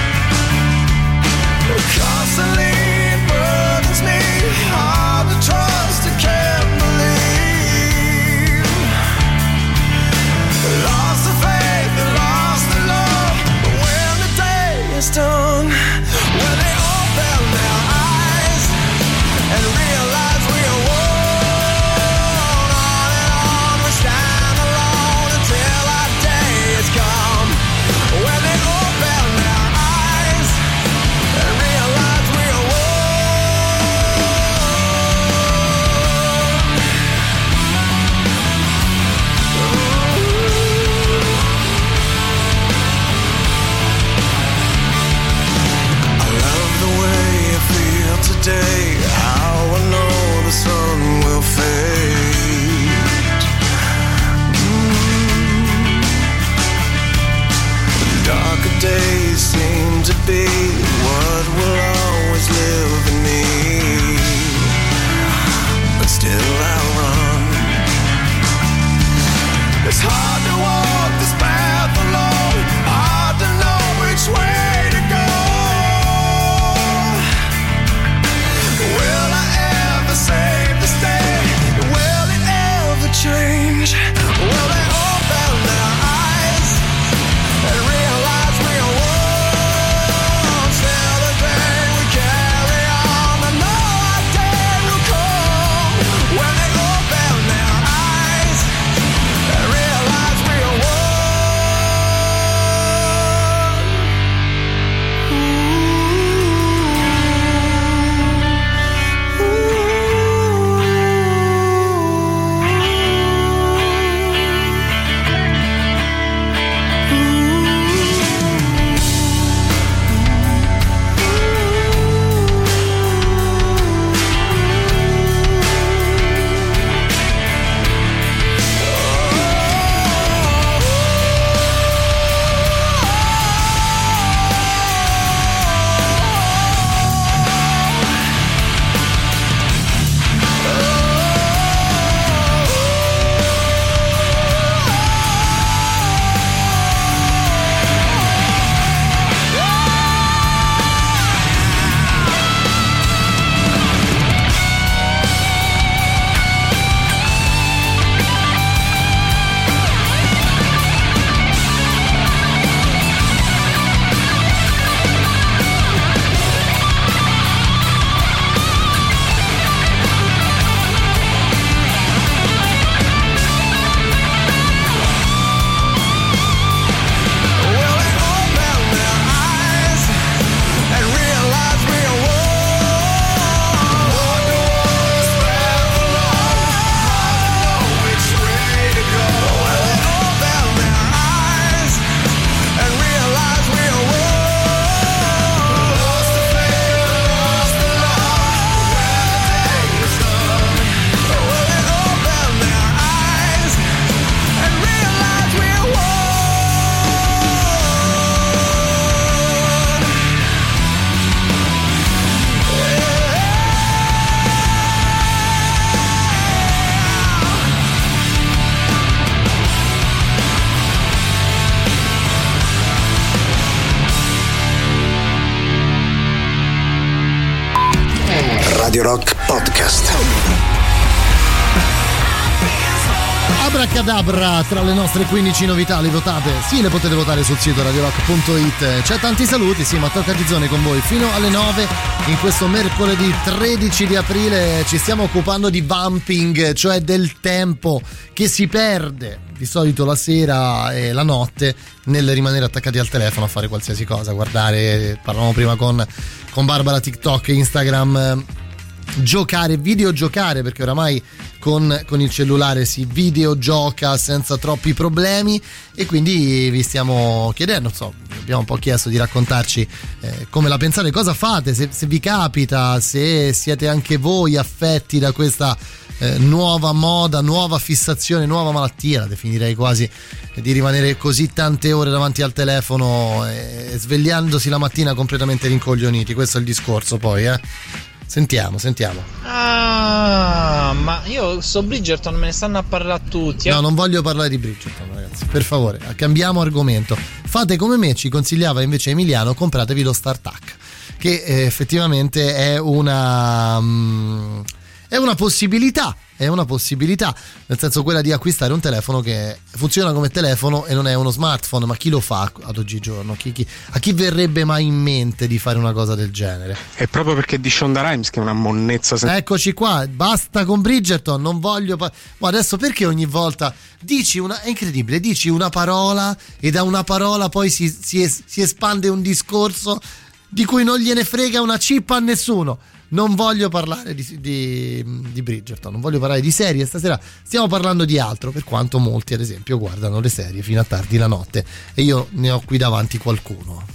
Constantly it burdens me, hard to trust, I can't believe. Lost the faith and lost the love, but when the day is done, when they open their eyes and realize we are one, on and on we stand alone until our day is come. When they open their eyes and realize we are one. I love the way I feel today, how I know the sun will fade. Mm. Darker days seem to be what will always live in me, but still I'll run. It's hard to walk this path alone, hard to know which way to go. Will I ever save this day? Will it ever change? Will they open their eyes and realize we are one? Still the day we carry on, I know our day will come. When they open their eyes and realize we are one. Ooh. Ooh. Radio Rock Podcast. Abracadabra, tra le nostre quindici novità le votate, sì, le potete votare sul sito radio rock punto it. C'è tanti saluti, sì, Matteo Catizzone con voi fino alle nove in questo mercoledì tredici di aprile. Ci stiamo occupando di vamping, cioè del tempo che si perde di solito la sera e la notte nel rimanere attaccati al telefono a fare qualsiasi cosa, guardare, parlavamo prima con, con Barbara, TikTok, Instagram, giocare, videogiocare, perché oramai con, con il cellulare si videogioca senza troppi problemi, e quindi vi stiamo chiedendo, non so, abbiamo un po' chiesto di raccontarci eh, come la pensate, cosa fate, se, se vi capita, se siete anche voi affetti da questa eh, nuova moda, nuova fissazione, nuova malattia, la definirei quasi, eh, di rimanere così tante ore davanti al telefono e eh, svegliandosi la mattina completamente rincoglioniti. Questo è il discorso poi, eh. Sentiamo, sentiamo. Ah, ma io so Bridgerton, me ne stanno a parlare tutti. Eh? No, non voglio parlare di Bridgerton, ragazzi. Per favore, cambiamo argomento. Fate come me, ci consigliava invece Emiliano, compratevi lo StarTAC, che eh, effettivamente è una um, è una possibilità. È una possibilità, nel senso quella di acquistare un telefono che funziona come telefono e non è uno smartphone. Ma chi lo fa ad oggigiorno? Chi, chi, a chi verrebbe mai in mente di fare una cosa del genere? È proprio perché di Shonda Rhimes, che è una monnezza sen- Eccoci qua, basta con Bridgerton, non voglio pa- ma adesso perché ogni volta dici una, è incredibile, dici una parola e da una parola poi si, si, es- si espande un discorso di cui non gliene frega una cippa a nessuno. Non voglio parlare di, di, di Bridgerton, non voglio parlare di serie stasera, stiamo parlando di altro, per quanto molti ad esempio guardano le serie fino a tardi la notte, e io ne ho qui davanti qualcuno.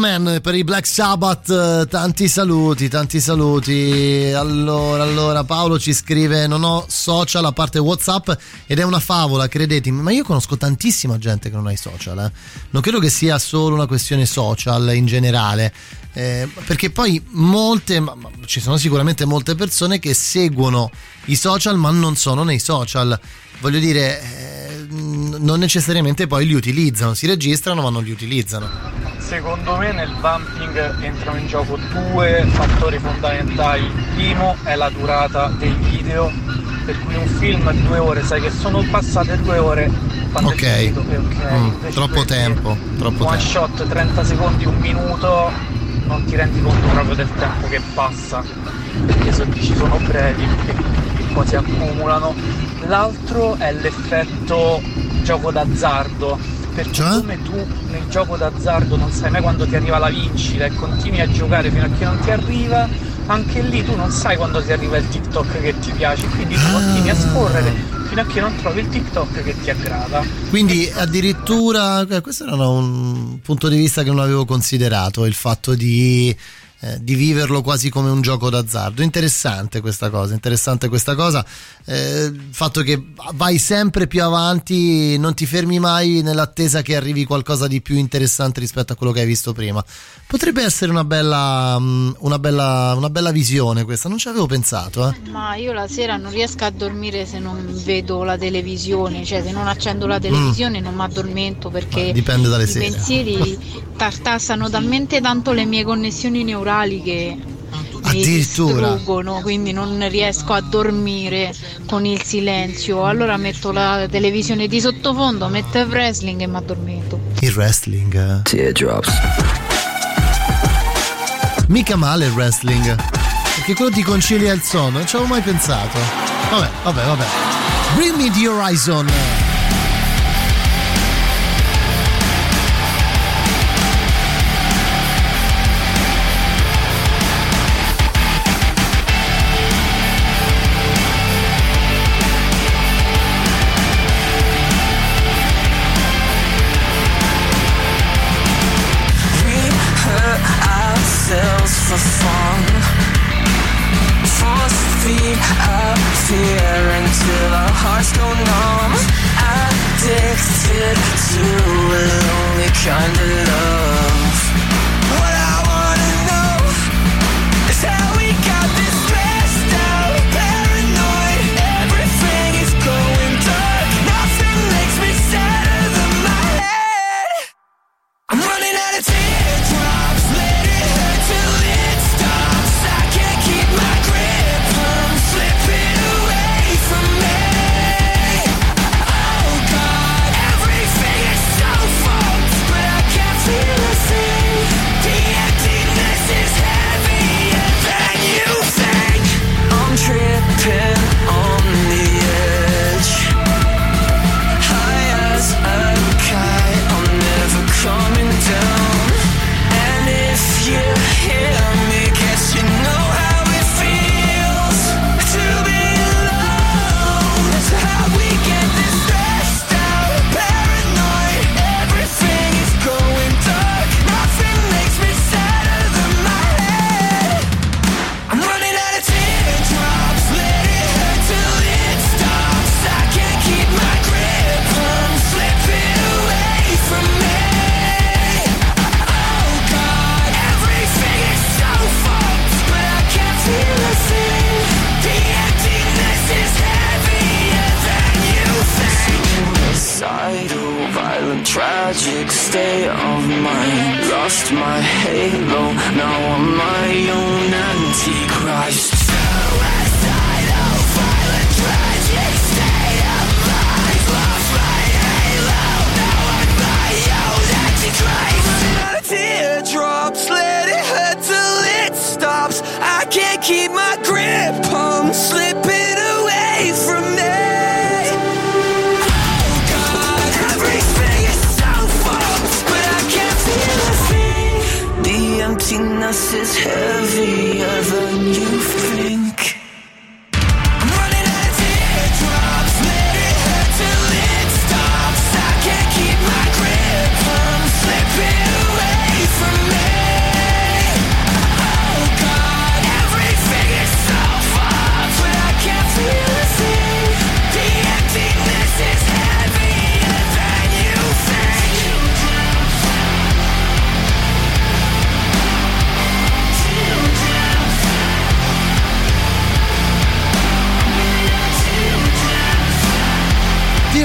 Man per i Black Sabbath. Tanti saluti, tanti saluti. Allora, allora Paolo ci scrive: non ho social a parte WhatsApp ed è una favola, credetemi, ma io conosco tantissima gente che non ha i social, eh. Non credo che sia solo una questione social in generale, eh, perché poi molte, ma, ma, ci sono sicuramente molte persone che seguono i social ma non sono nei social. Voglio dire, eh, non necessariamente poi li utilizzano, si registrano ma non li utilizzano. Secondo me nel bumping entrano in gioco due fattori fondamentali. Il primo è la durata dei video, per cui un film due ore, sai che sono passate due ore quando ok, è finito, e ok, mm, troppo tempo, troppo one tempo. shot trenta secondi, un minuto, non ti rendi conto proprio del tempo che passa, perché so, ci sono brevi che, che poi si accumulano. L'altro è l'effetto gioco d'azzardo, perché cioè? Come tu nel gioco d'azzardo non sai mai quando ti arriva la vincita e continui a giocare fino a che non ti arriva, anche lì tu non sai quando ti arriva il TikTok che ti piace, quindi tu ah. continui a scorrere fino a che non trovi il TikTok che ti aggrada. Quindi addirittura, eh, questo era un punto di vista che non avevo considerato, il fatto di Eh, di viverlo quasi come un gioco d'azzardo. Interessante questa cosa, interessante questa cosa, eh, il fatto che vai sempre più avanti, non ti fermi mai nell'attesa che arrivi qualcosa di più interessante rispetto a quello che hai visto prima. Potrebbe essere una bella una bella una bella visione questa, non ci avevo pensato, eh. Ma io la sera non riesco a dormire se non vedo la televisione, cioè se non accendo la televisione mm. non mi addormento, perché dipende dalle i sere. pensieri tartassano talmente tanto le mie connessioni neurali che mi distruggono, quindi non riesco a dormire con il silenzio. Allora metto la televisione di sottofondo, metto il wrestling e mi addormento. Il wrestling? Teardrops. Mica male il wrestling, perché quello ti concilia il sonno, non ci avevo mai pensato. Vabbè, vabbè, vabbè. Bring me the horizon. For fun, force feed up fear until our hearts go numb. Addicted to a lonely kind of love. What I wanna know is how we got this stressed out, paranoid. Everything is going dark. Nothing makes me sadder than my head. I'm running out of teardrops. Let it hurt till it stops. I can't keep my grip. I'm slipping away from me. Oh God, everything is so fucked, but I can't feel a thing. The emptiness is heavier than you think. I'm tripping on the edge, high as a kite. I'm never coming down. And if you hear me, guess you know how it feels to be alone. So how we get this stressed out, paranoid. Everything is going dark. Nothing makes me sadder than my head. I'm running out of teardrops. Let it hurt till it stops. I can't keep my grip. I'm slipping away from me. Oh God, everything is so fucked, but I can't feel a thing. The emptiness is heavier than you think. Suicidal, violent, tragic state of mind. Lost my halo, now I'm my own antichrist. Suicidal, violent, tragic state of mind. Lost my halo, now I'm my own antichrist. Running out of teardrops, let it hurt till it stops. I can't keep my grip, I'm slipping away from me. Oh God, everything is so fucked, but I can't feel a thing. The emptiness is heavier than you think. I'm running out of teardrops, let it hurt till it stops. I can't keep my grip, I'm slipping away from me.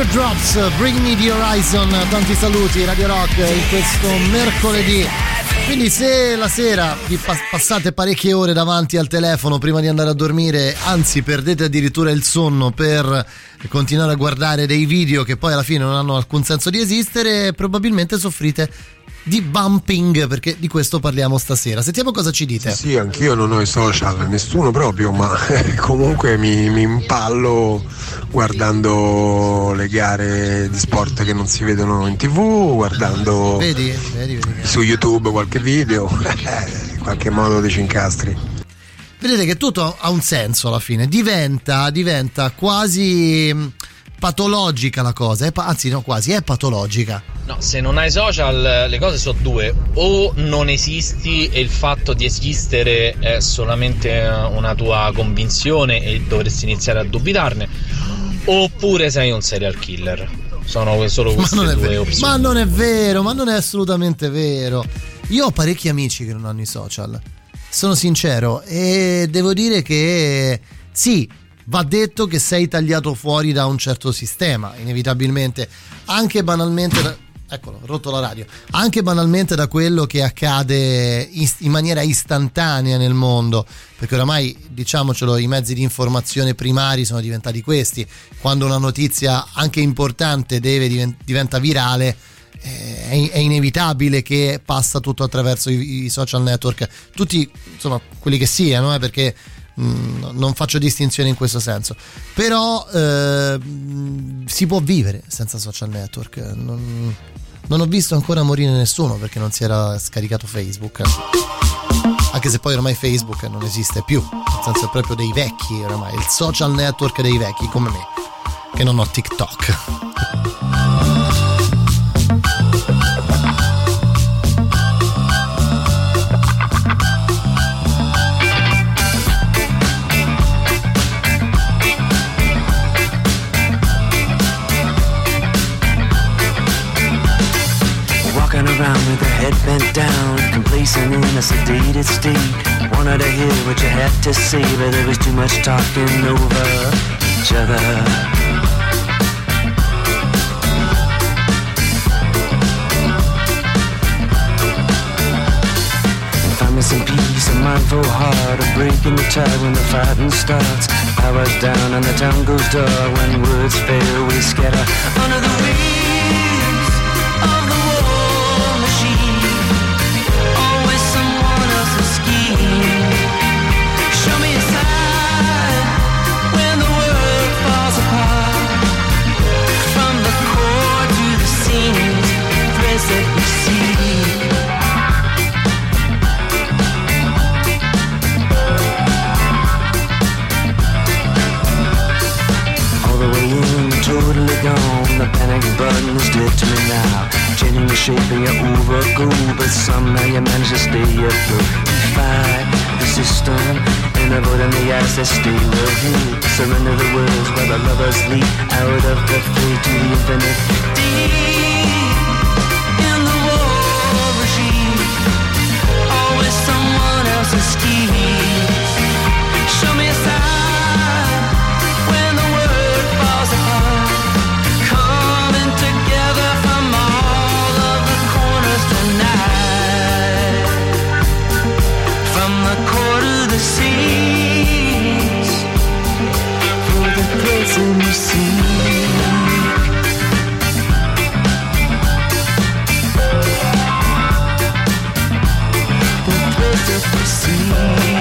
Teardrops, Bring Me the Horizon, tanti saluti Radio Rock in questo mercoledì. Quindi se la sera vi passate parecchie ore davanti al telefono prima di andare a dormire, anzi perdete addirittura il sonno per continuare a guardare dei video che poi alla fine non hanno alcun senso di esistere, probabilmente soffrite di bumping, perché di questo parliamo stasera. Sentiamo cosa ci dite. Sì, anch'io non ho i social, nessuno proprio, ma comunque mi, mi impallo guardando le gare di sport che non si vedono in tv, guardando vedi, vedi, vedi. su YouTube qualche video, in qualche modo ti ci incastri. Vedete che tutto ha un senso alla fine, diventa, diventa quasi patologica la cosa, è pa- anzi no quasi, è patologica. No, se non hai social le cose sono due: o non esisti e il fatto di esistere è solamente una tua convinzione e dovresti iniziare a dubitarne, oppure sei un serial killer. Sono solo queste ma non due è vero, opzioni. ma non è vero, ma non è assolutamente vero. Io ho parecchi amici che non hanno i social, sono sincero, e devo dire che sì, va detto che sei tagliato fuori da un certo sistema, inevitabilmente, anche banalmente da, eccolo, rotto la radio, anche banalmente da quello che accade in, in maniera istantanea nel mondo, perché oramai, diciamocelo, i mezzi di informazione primari sono diventati questi. Quando una notizia anche importante deve divent- diventa virale, eh, è, è inevitabile che passa tutto attraverso i, i social network, tutti, insomma, quelli che siano, eh, perché non faccio distinzione in questo senso, però eh, si può vivere senza social network. Non, non ho visto ancora morire nessuno perché non si era scaricato Facebook, anche se poi ormai Facebook non esiste più, nel senso è proprio dei vecchi ormai, il social network dei vecchi come me che non ho TikTok. Around with her head bent down, complacent in a sedated state. Wanted to hear what you had to say, but there was too much talking over each other. Find me some peace, a mindful heart, a break in the tide when the fighting starts. Powers down and the town goes dark. When words fail, we scatter under the wheels of the war machine. Always someone else's scheme. Show me a sign when the world falls apart. From the core to the seams, threads that we see. All the way in, totally gone. The panic button is dead to me now. Changing the shape of your overcoat, but somehow you manage to stay afloat. Defy the system and avoiding the eyes that stay well hid. Surrender the worlds where the lovers leap out of the fate to the infinite. Deep in the war regime, always someone else's schemes. Show me a sign when the world falls apart. Coming together from all of the corners tonight. From the core to the seas, for the threads in the sea. The threads that we see.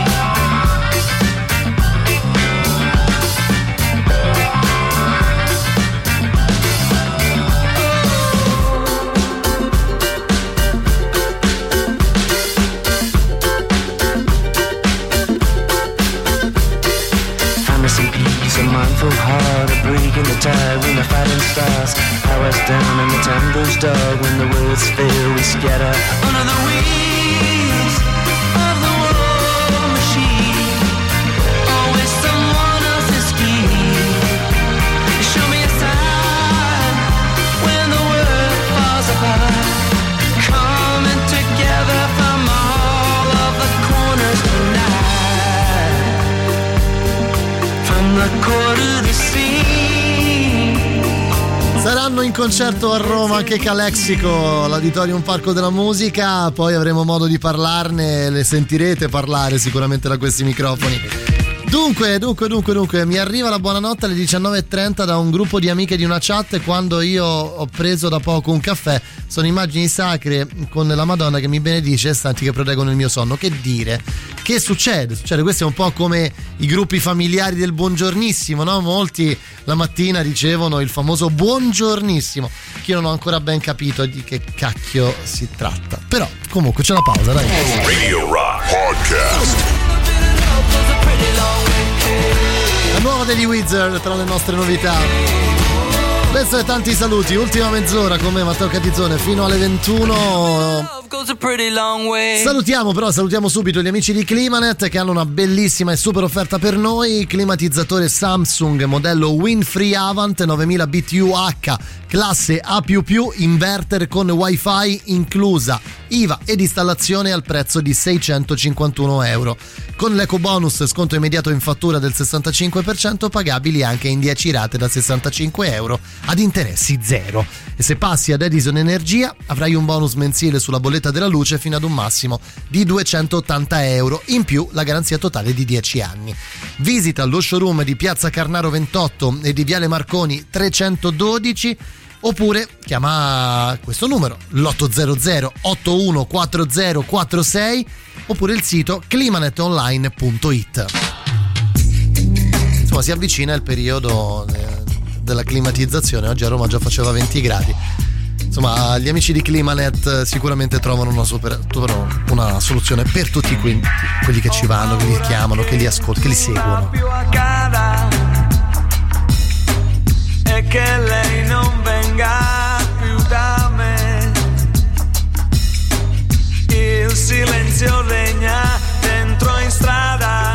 Find me some peace, a mindful heart, a break in the tide when the fighting starts. Powers down and the time goes dark. When the worlds fail, we scatter under the wheels of the war machine. Always someone else's scheme. Show me a sign when the world falls apart. Coming together from all of the corners tonight. From the core to the sea. Saranno in concerto a Roma anche Calexico, all'Auditorium Parco della Musica, poi avremo modo di parlarne, le sentirete parlare sicuramente da questi microfoni. Dunque, dunque, dunque, dunque, mi arriva la buonanotte alle diciannove e trenta da un gruppo di amiche di una chat quando io ho preso da poco un caffè. Sono immagini sacre con la Madonna che mi benedice e santi che proteggono il mio sonno. Che dire? Che succede? Succede, questo è un po' come i gruppi familiari del buongiornissimo, no? Molti la mattina ricevono il famoso buongiornissimo, che io non ho ancora ben capito di che cacchio si tratta. Però, comunque, c'è una pausa, dai. Radio Rock Podcast. La nuova degli Wizard tra le nostre novità. Questo e tanti saluti, ultima mezz'ora con me Matteo Catizzone fino alle ventuno. Salutiamo però, salutiamo subito gli amici di Climanet che hanno una bellissima e super offerta per noi. Climatizzatore Samsung modello Winfree Avant novemila B T U H classe A più più, inverter con wifi inclusa, I V A ed installazione al prezzo di seicentocinquantuno euro. Con l'eco bonus sconto immediato in fattura del sessantacinque per cento, pagabili anche in dieci rate da sessantacinque euro ad interessi zero. E se passi ad Edison Energia avrai un bonus mensile sulla bolletta della luce fino ad un massimo di duecentottanta euro, in più la garanzia totale di dieci anni. Visita lo showroom di Piazza Carnaro ventotto e di Viale Marconi trecentododici, oppure chiama questo numero, l'otto zero zero otto uno quattro zero quattro sei, oppure il sito climanetonline punto it. Insomma, si avvicina il periodo della climatizzazione. Oggi a Roma già faceva venti gradi. Insomma, gli amici di Climanet sicuramente trovano una, super, trovano una soluzione per tutti quelli, quelli che ci vanno, che li chiamano, che li ascoltano, che li seguono. E che lei non venga più da me. Il silenzio regna dentro in strada,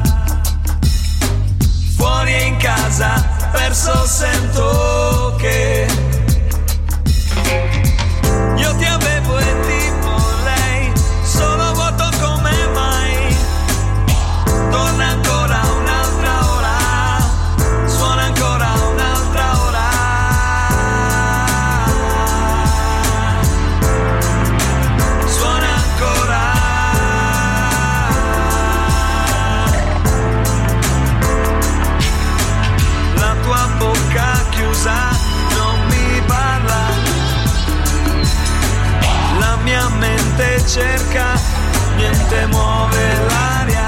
fuori e in casa, perso sento che io ti avevo e ti vorrei, solo vuoto come mai. Torna ancora un'altra ora, suona ancora un'altra ora. Suona ancora. La tua bocca chiusa non mi parla, la mia mente cerca, niente muove l'aria.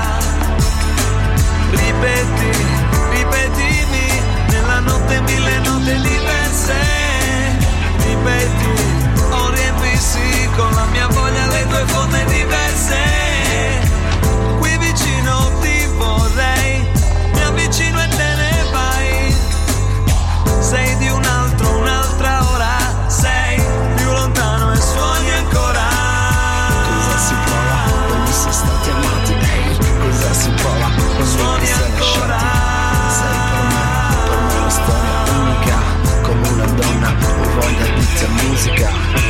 Ripeti, ripetimi, nella notte mille note diverse. Ripeti, o riempisi con la mia voglia le tue forme diverse. Qui vicino ti vorrei, mi avvicino e te ne vai. Sei di un altro, un'altra ora, sei più lontano e suoni ancora. Cosa si prova quando si è stati amati? Ehi, cosa si prova quando Suoni si è ancora. lasciati? Sei per me, per me una storia unica, come una donna, ho voglia di te musica.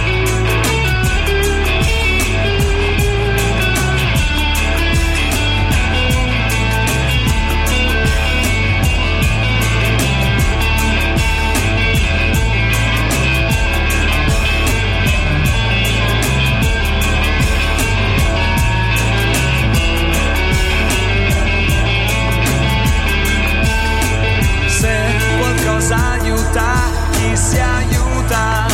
Aiuta chi si aiuta.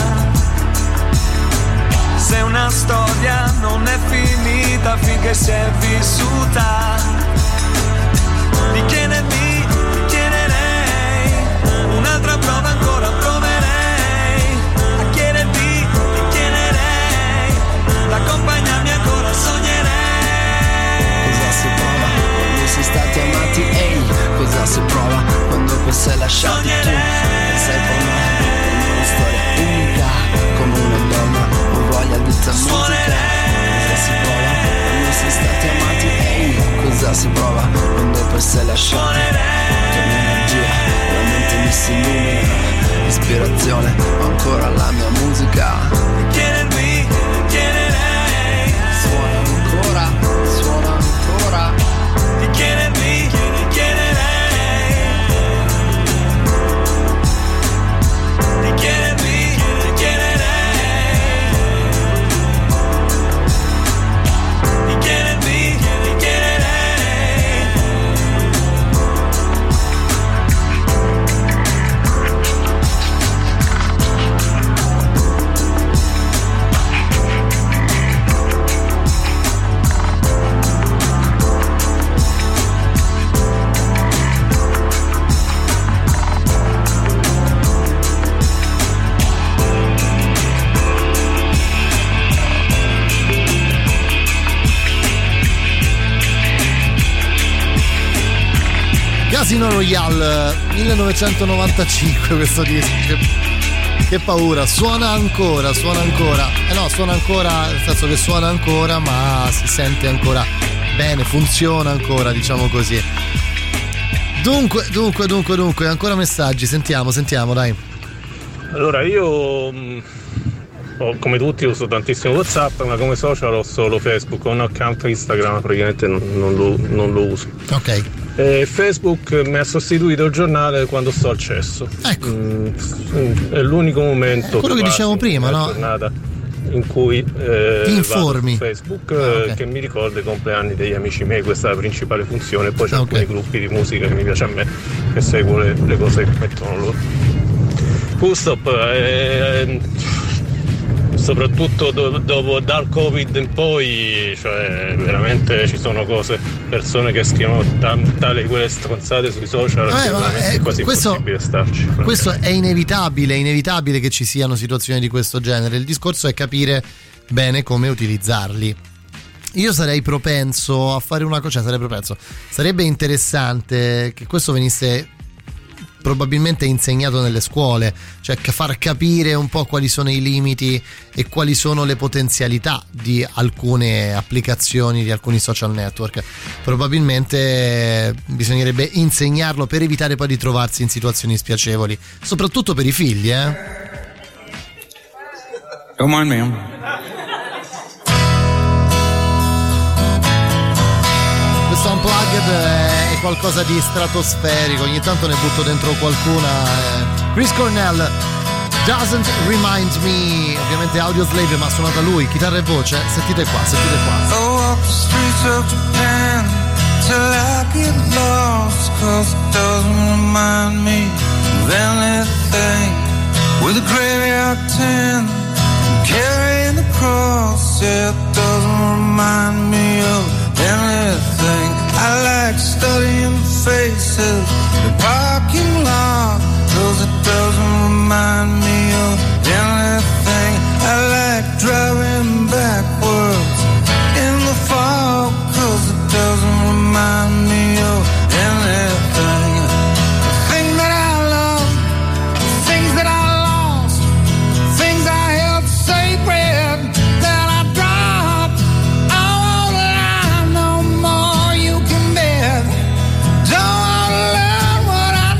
Se una storia non è finita finché si è vissuta, di chiedermi, ti chiederei un'altra prova, ancora proverei a chiederti, ti chiederei d'accompagnarmi, ancora sognerei. Cosa si prova quando si è stati amati? Ehi, cosa si prova quando poi sei lasciati? Tu sei per me, per me una storia unica, come una donna, ho voglia di te musica. Cosa si prova quando si è stati amati? Ehi, cosa si prova quando poi sei lasciati? Che l'energia, la mente mi si illumina, ispirazione, ho ancora la mia musica. Chiedermi, chiederei, suona ancora, suona ancora. Di chiedermi, ti chiederei, di chiedermi. Casino Royale millenovecentonovantacinque questo disco, che, che paura, suona ancora, suona ancora, eh no, suona ancora, nel senso che suona ancora ma si sente ancora bene, funziona ancora, diciamo così. Dunque, dunque, dunque, dunque, ancora messaggi, sentiamo, sentiamo, dai. Allora io mh, ho, come tutti uso tantissimo WhatsApp, ma come social ho solo Facebook, ho un account Instagram, praticamente non, non, lo, non lo uso. Ok. E Facebook mi ha sostituito il giornale quando sto al cesso. Ecco. Mm, è l'unico momento. È quello che dicevamo prima, no? Giornata in cui eh, ti informi vado su Facebook ah, okay. eh, che mi ricorda i compleanni degli amici miei, questa è la principale funzione. Poi c'è okay. alcuni gruppi di musica che mi piace a me, che seguo le, le cose che mettono loro. Full stop, eh, soprattutto do, dopo dal Covid in poi, cioè veramente ci sono cose, persone che scrivono t- tale quelle stronzate sui social, eh, ma è quasi questo, impossibile starci. Questo è inevitabile, è inevitabile che ci siano situazioni di questo genere. Il discorso è capire bene come utilizzarli. Io sarei propenso a fare una cosa, cioè sarei propenso, sarebbe interessante che questo venisse probabilmente insegnato nelle scuole, cioè far capire un po' quali sono i limiti e quali sono le potenzialità di alcune applicazioni, di alcuni social network. Probabilmente bisognerebbe insegnarlo per evitare poi di trovarsi in situazioni spiacevoli, soprattutto per i figli, eh? Come on, ma'am. Questo Unplugged è qualcosa di stratosferico, ogni tanto ne butto dentro qualcuna. Chris Cornell, Doesn't Remind Me, ovviamente Audioslave, ma suonata lui, chitarra e voce. Sentite qua, sentite qua. Oh, up the streets of Japan till I get lost, cause it doesn't remind me of anything. With a graveyard tin, carrying the cross, yeah, it doesn't remind me of anything. I like studying faces, the parking lot, cause it doesn't remind me of anything. I like driving backwards in the fog, cause it doesn't remind me of anything. The thing that I love, the things that I lost, things I held sacred that I dropped. I won't lie no more, you can bet. Don't wanna learn what I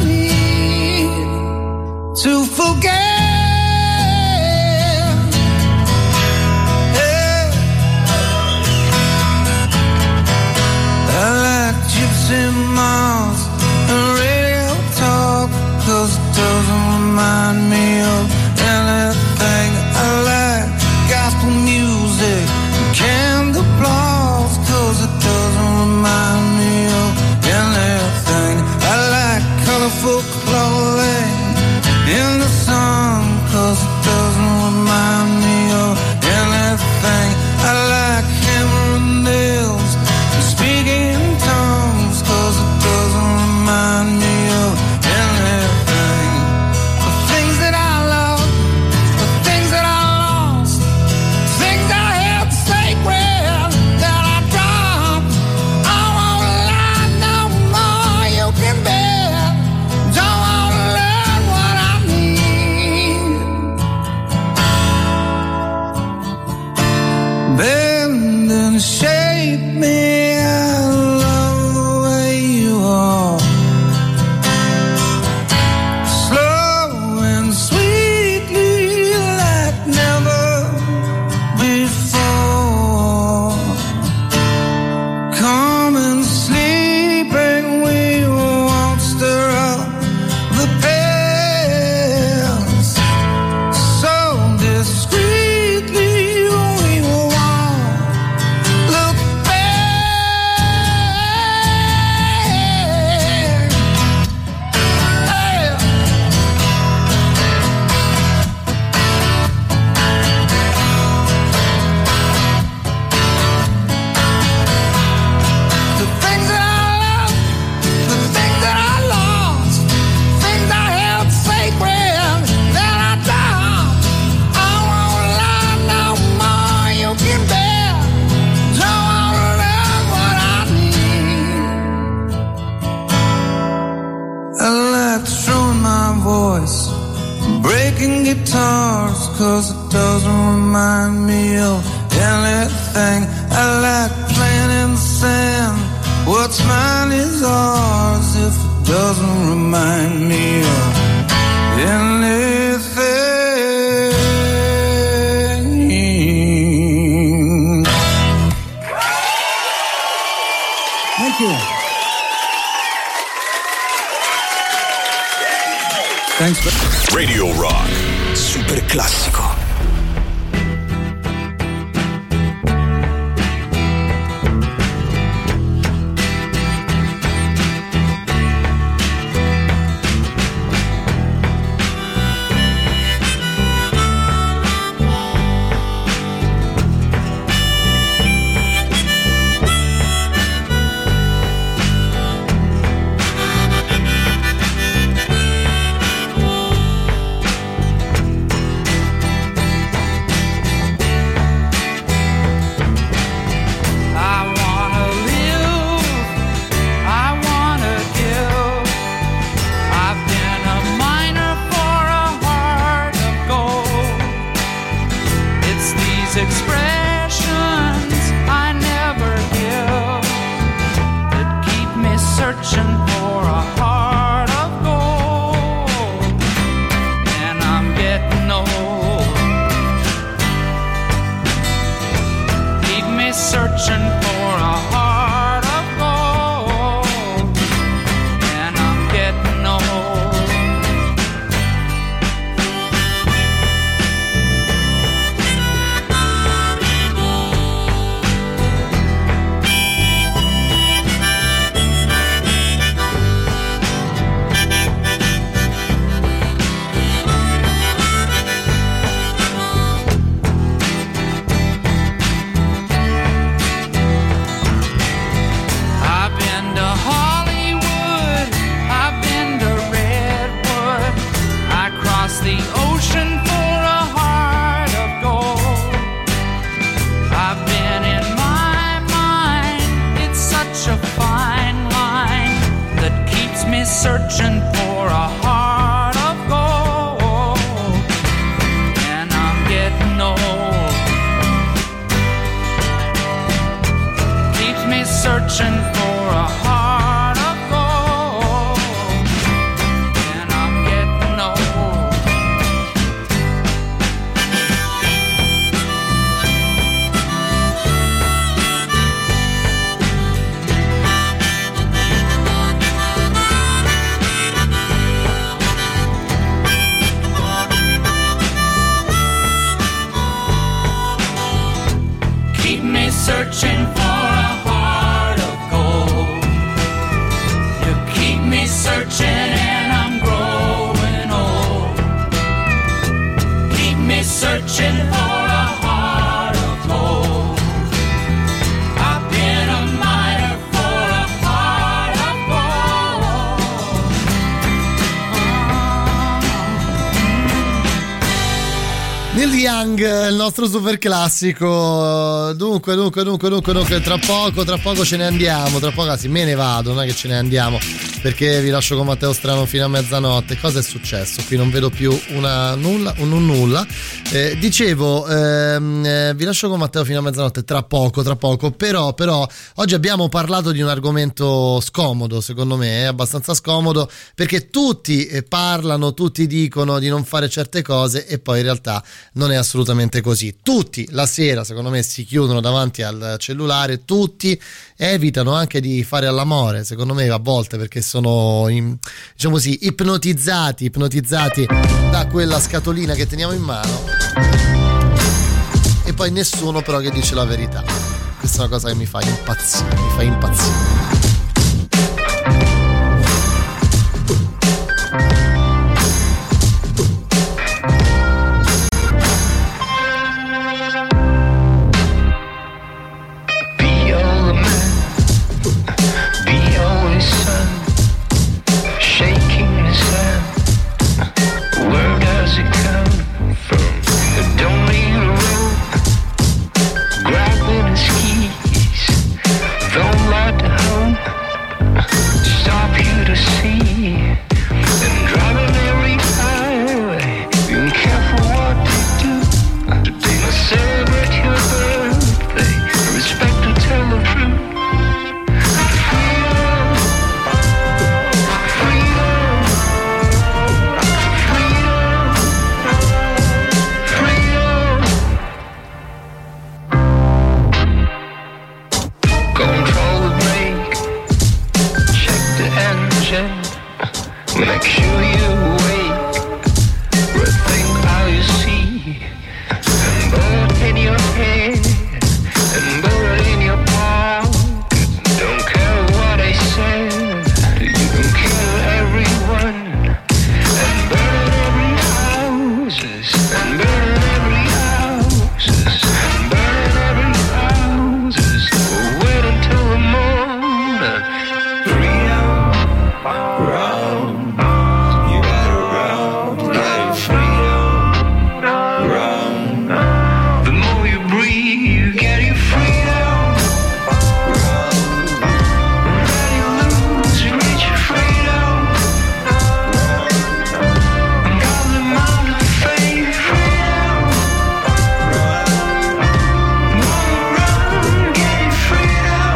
guitars, cause it doesn't remind me of anything. I like playing in the sand. What's mine is ours if it doesn't remind me of anything. Thank you. Thanks for... Radio Rock. Super classico. Il nostro super classico. Dunque, dunque, dunque, dunque, dunque, tra poco, tra poco ce ne andiamo. Tra poco, anzi, me ne vado, non è che ce ne andiamo, perché vi lascio con Matteo Strano fino a mezzanotte. Cosa è successo? Qui non vedo più una nulla, un, un nulla. Eh, dicevo, ehm, eh, vi lascio con Matteo fino a mezzanotte. Tra poco, tra poco. Però, però, oggi abbiamo parlato di un argomento scomodo, secondo me, è abbastanza scomodo, perché tutti parlano, tutti dicono di non fare certe cose e poi in realtà non è assolutamente così. Tutti la sera, secondo me, si chiudono davanti al cellulare, tutti evitano anche di fare all'amore, secondo me, a volte, perché sono, diciamo così, ipnotizzati, ipnotizzati da quella scatolina che teniamo in mano, e poi nessuno però che dice la verità. Questa è una cosa che mi fa impazzire, mi fa impazzire. See and driving every highway, being careful. shed. Make sure you wake, rethink how you see, and bird in your head, and bird in your pocket. Don't care what I said, you can kill everyone, and burn every houses, and burn every houses, and burn every houses. Wait until the morning. Freedom, round, you gotta round, like freedom, round. The more you breathe, you get your freedom. Round, then you lose, you reach your freedom. And got the amount of faith, freedom. More round, get your freedom.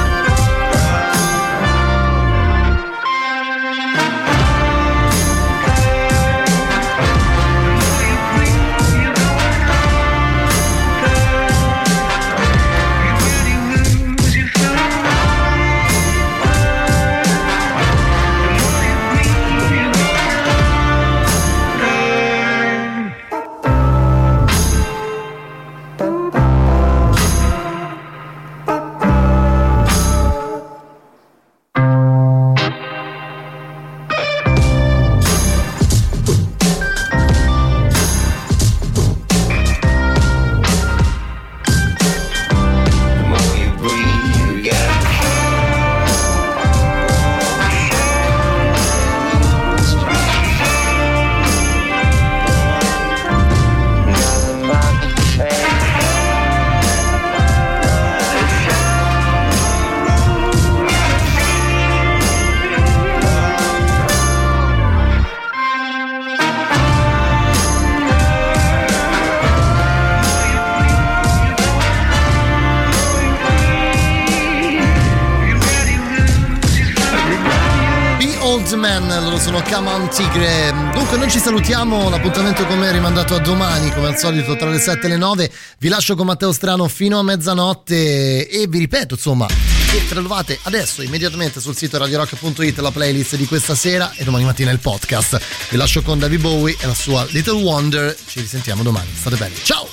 Loro sono Come On Tigre. Dunque noi ci salutiamo, l'appuntamento con me è rimandato a domani come al solito tra le sette e le nove. Vi lascio con Matteo Strano fino a mezzanotte e vi ripeto insomma che trovate adesso immediatamente sul sito radio rock punto it la playlist di questa sera e domani mattina il podcast. Vi lascio con David Bowie e la sua Little Wonder. Ci risentiamo domani, state bene, ciao.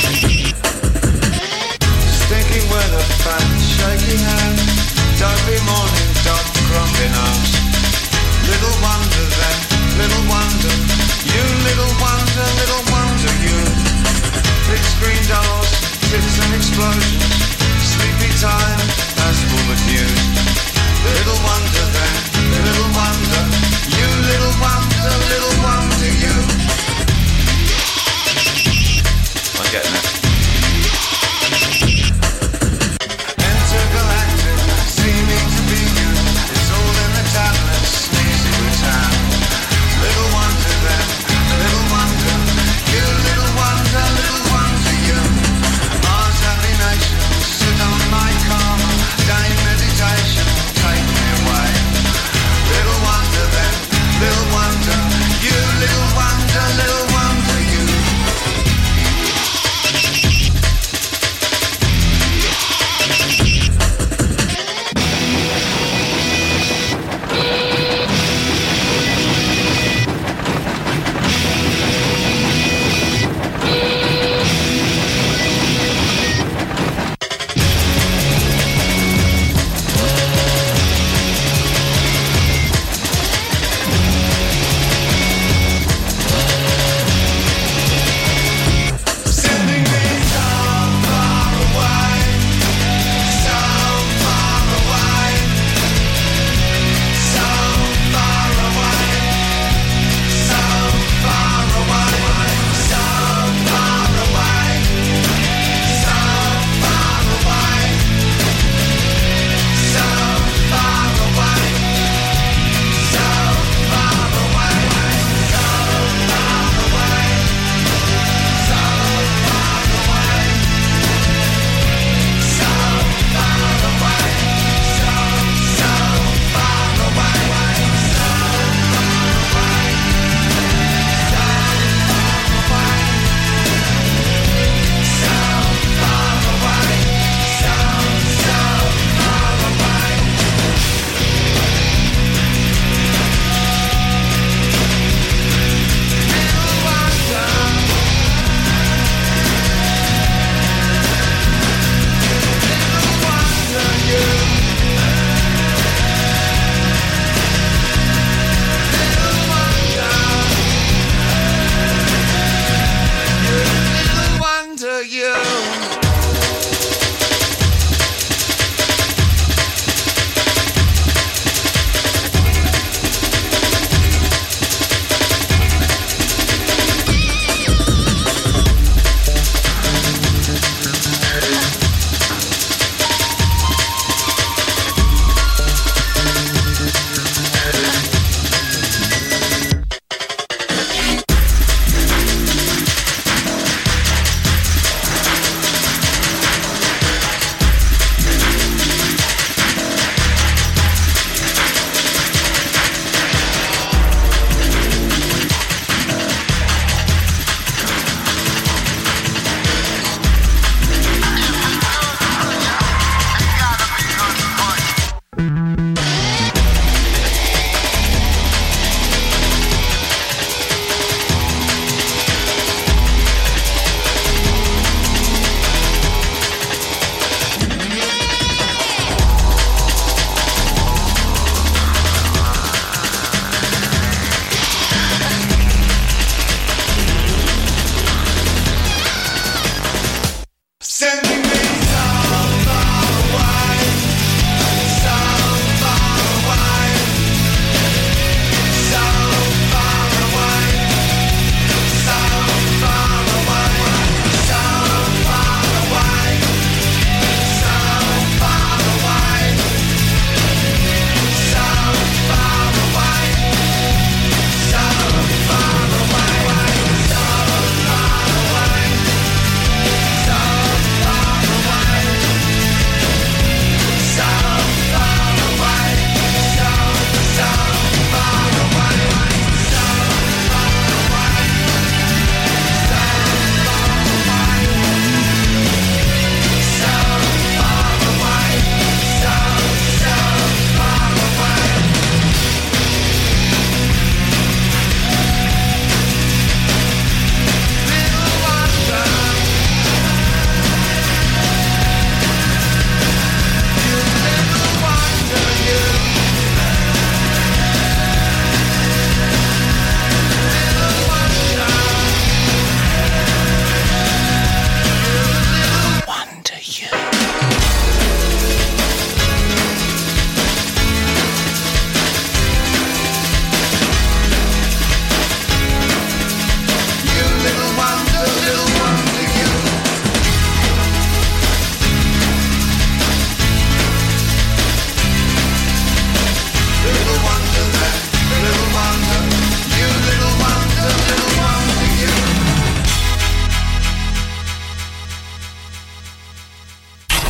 Stinking weather, fat, shaky hand, dopey morning, dog crumbling arms. Little wonder then, little wonder, you little wonder, little wonder you. Big screen doors, tips and explosions, sleepy time, that's full of news. Little wonder then, little wonder, you little wonder, little wonder you. I'm getting it. Intergalactic, seeming to be you, it's all in the tablets. Little wonder then, little wonder, you little wonder, little wonder you. Mars happy nation,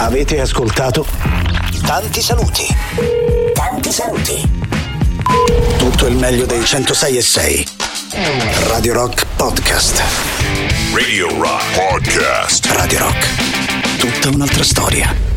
Avete ascoltato Tanti saluti. Tanti saluti. Tutto il meglio dei centosei e sei. Radio Rock Podcast. Radio Rock Podcast. Radio Rock. Tutta un'altra storia.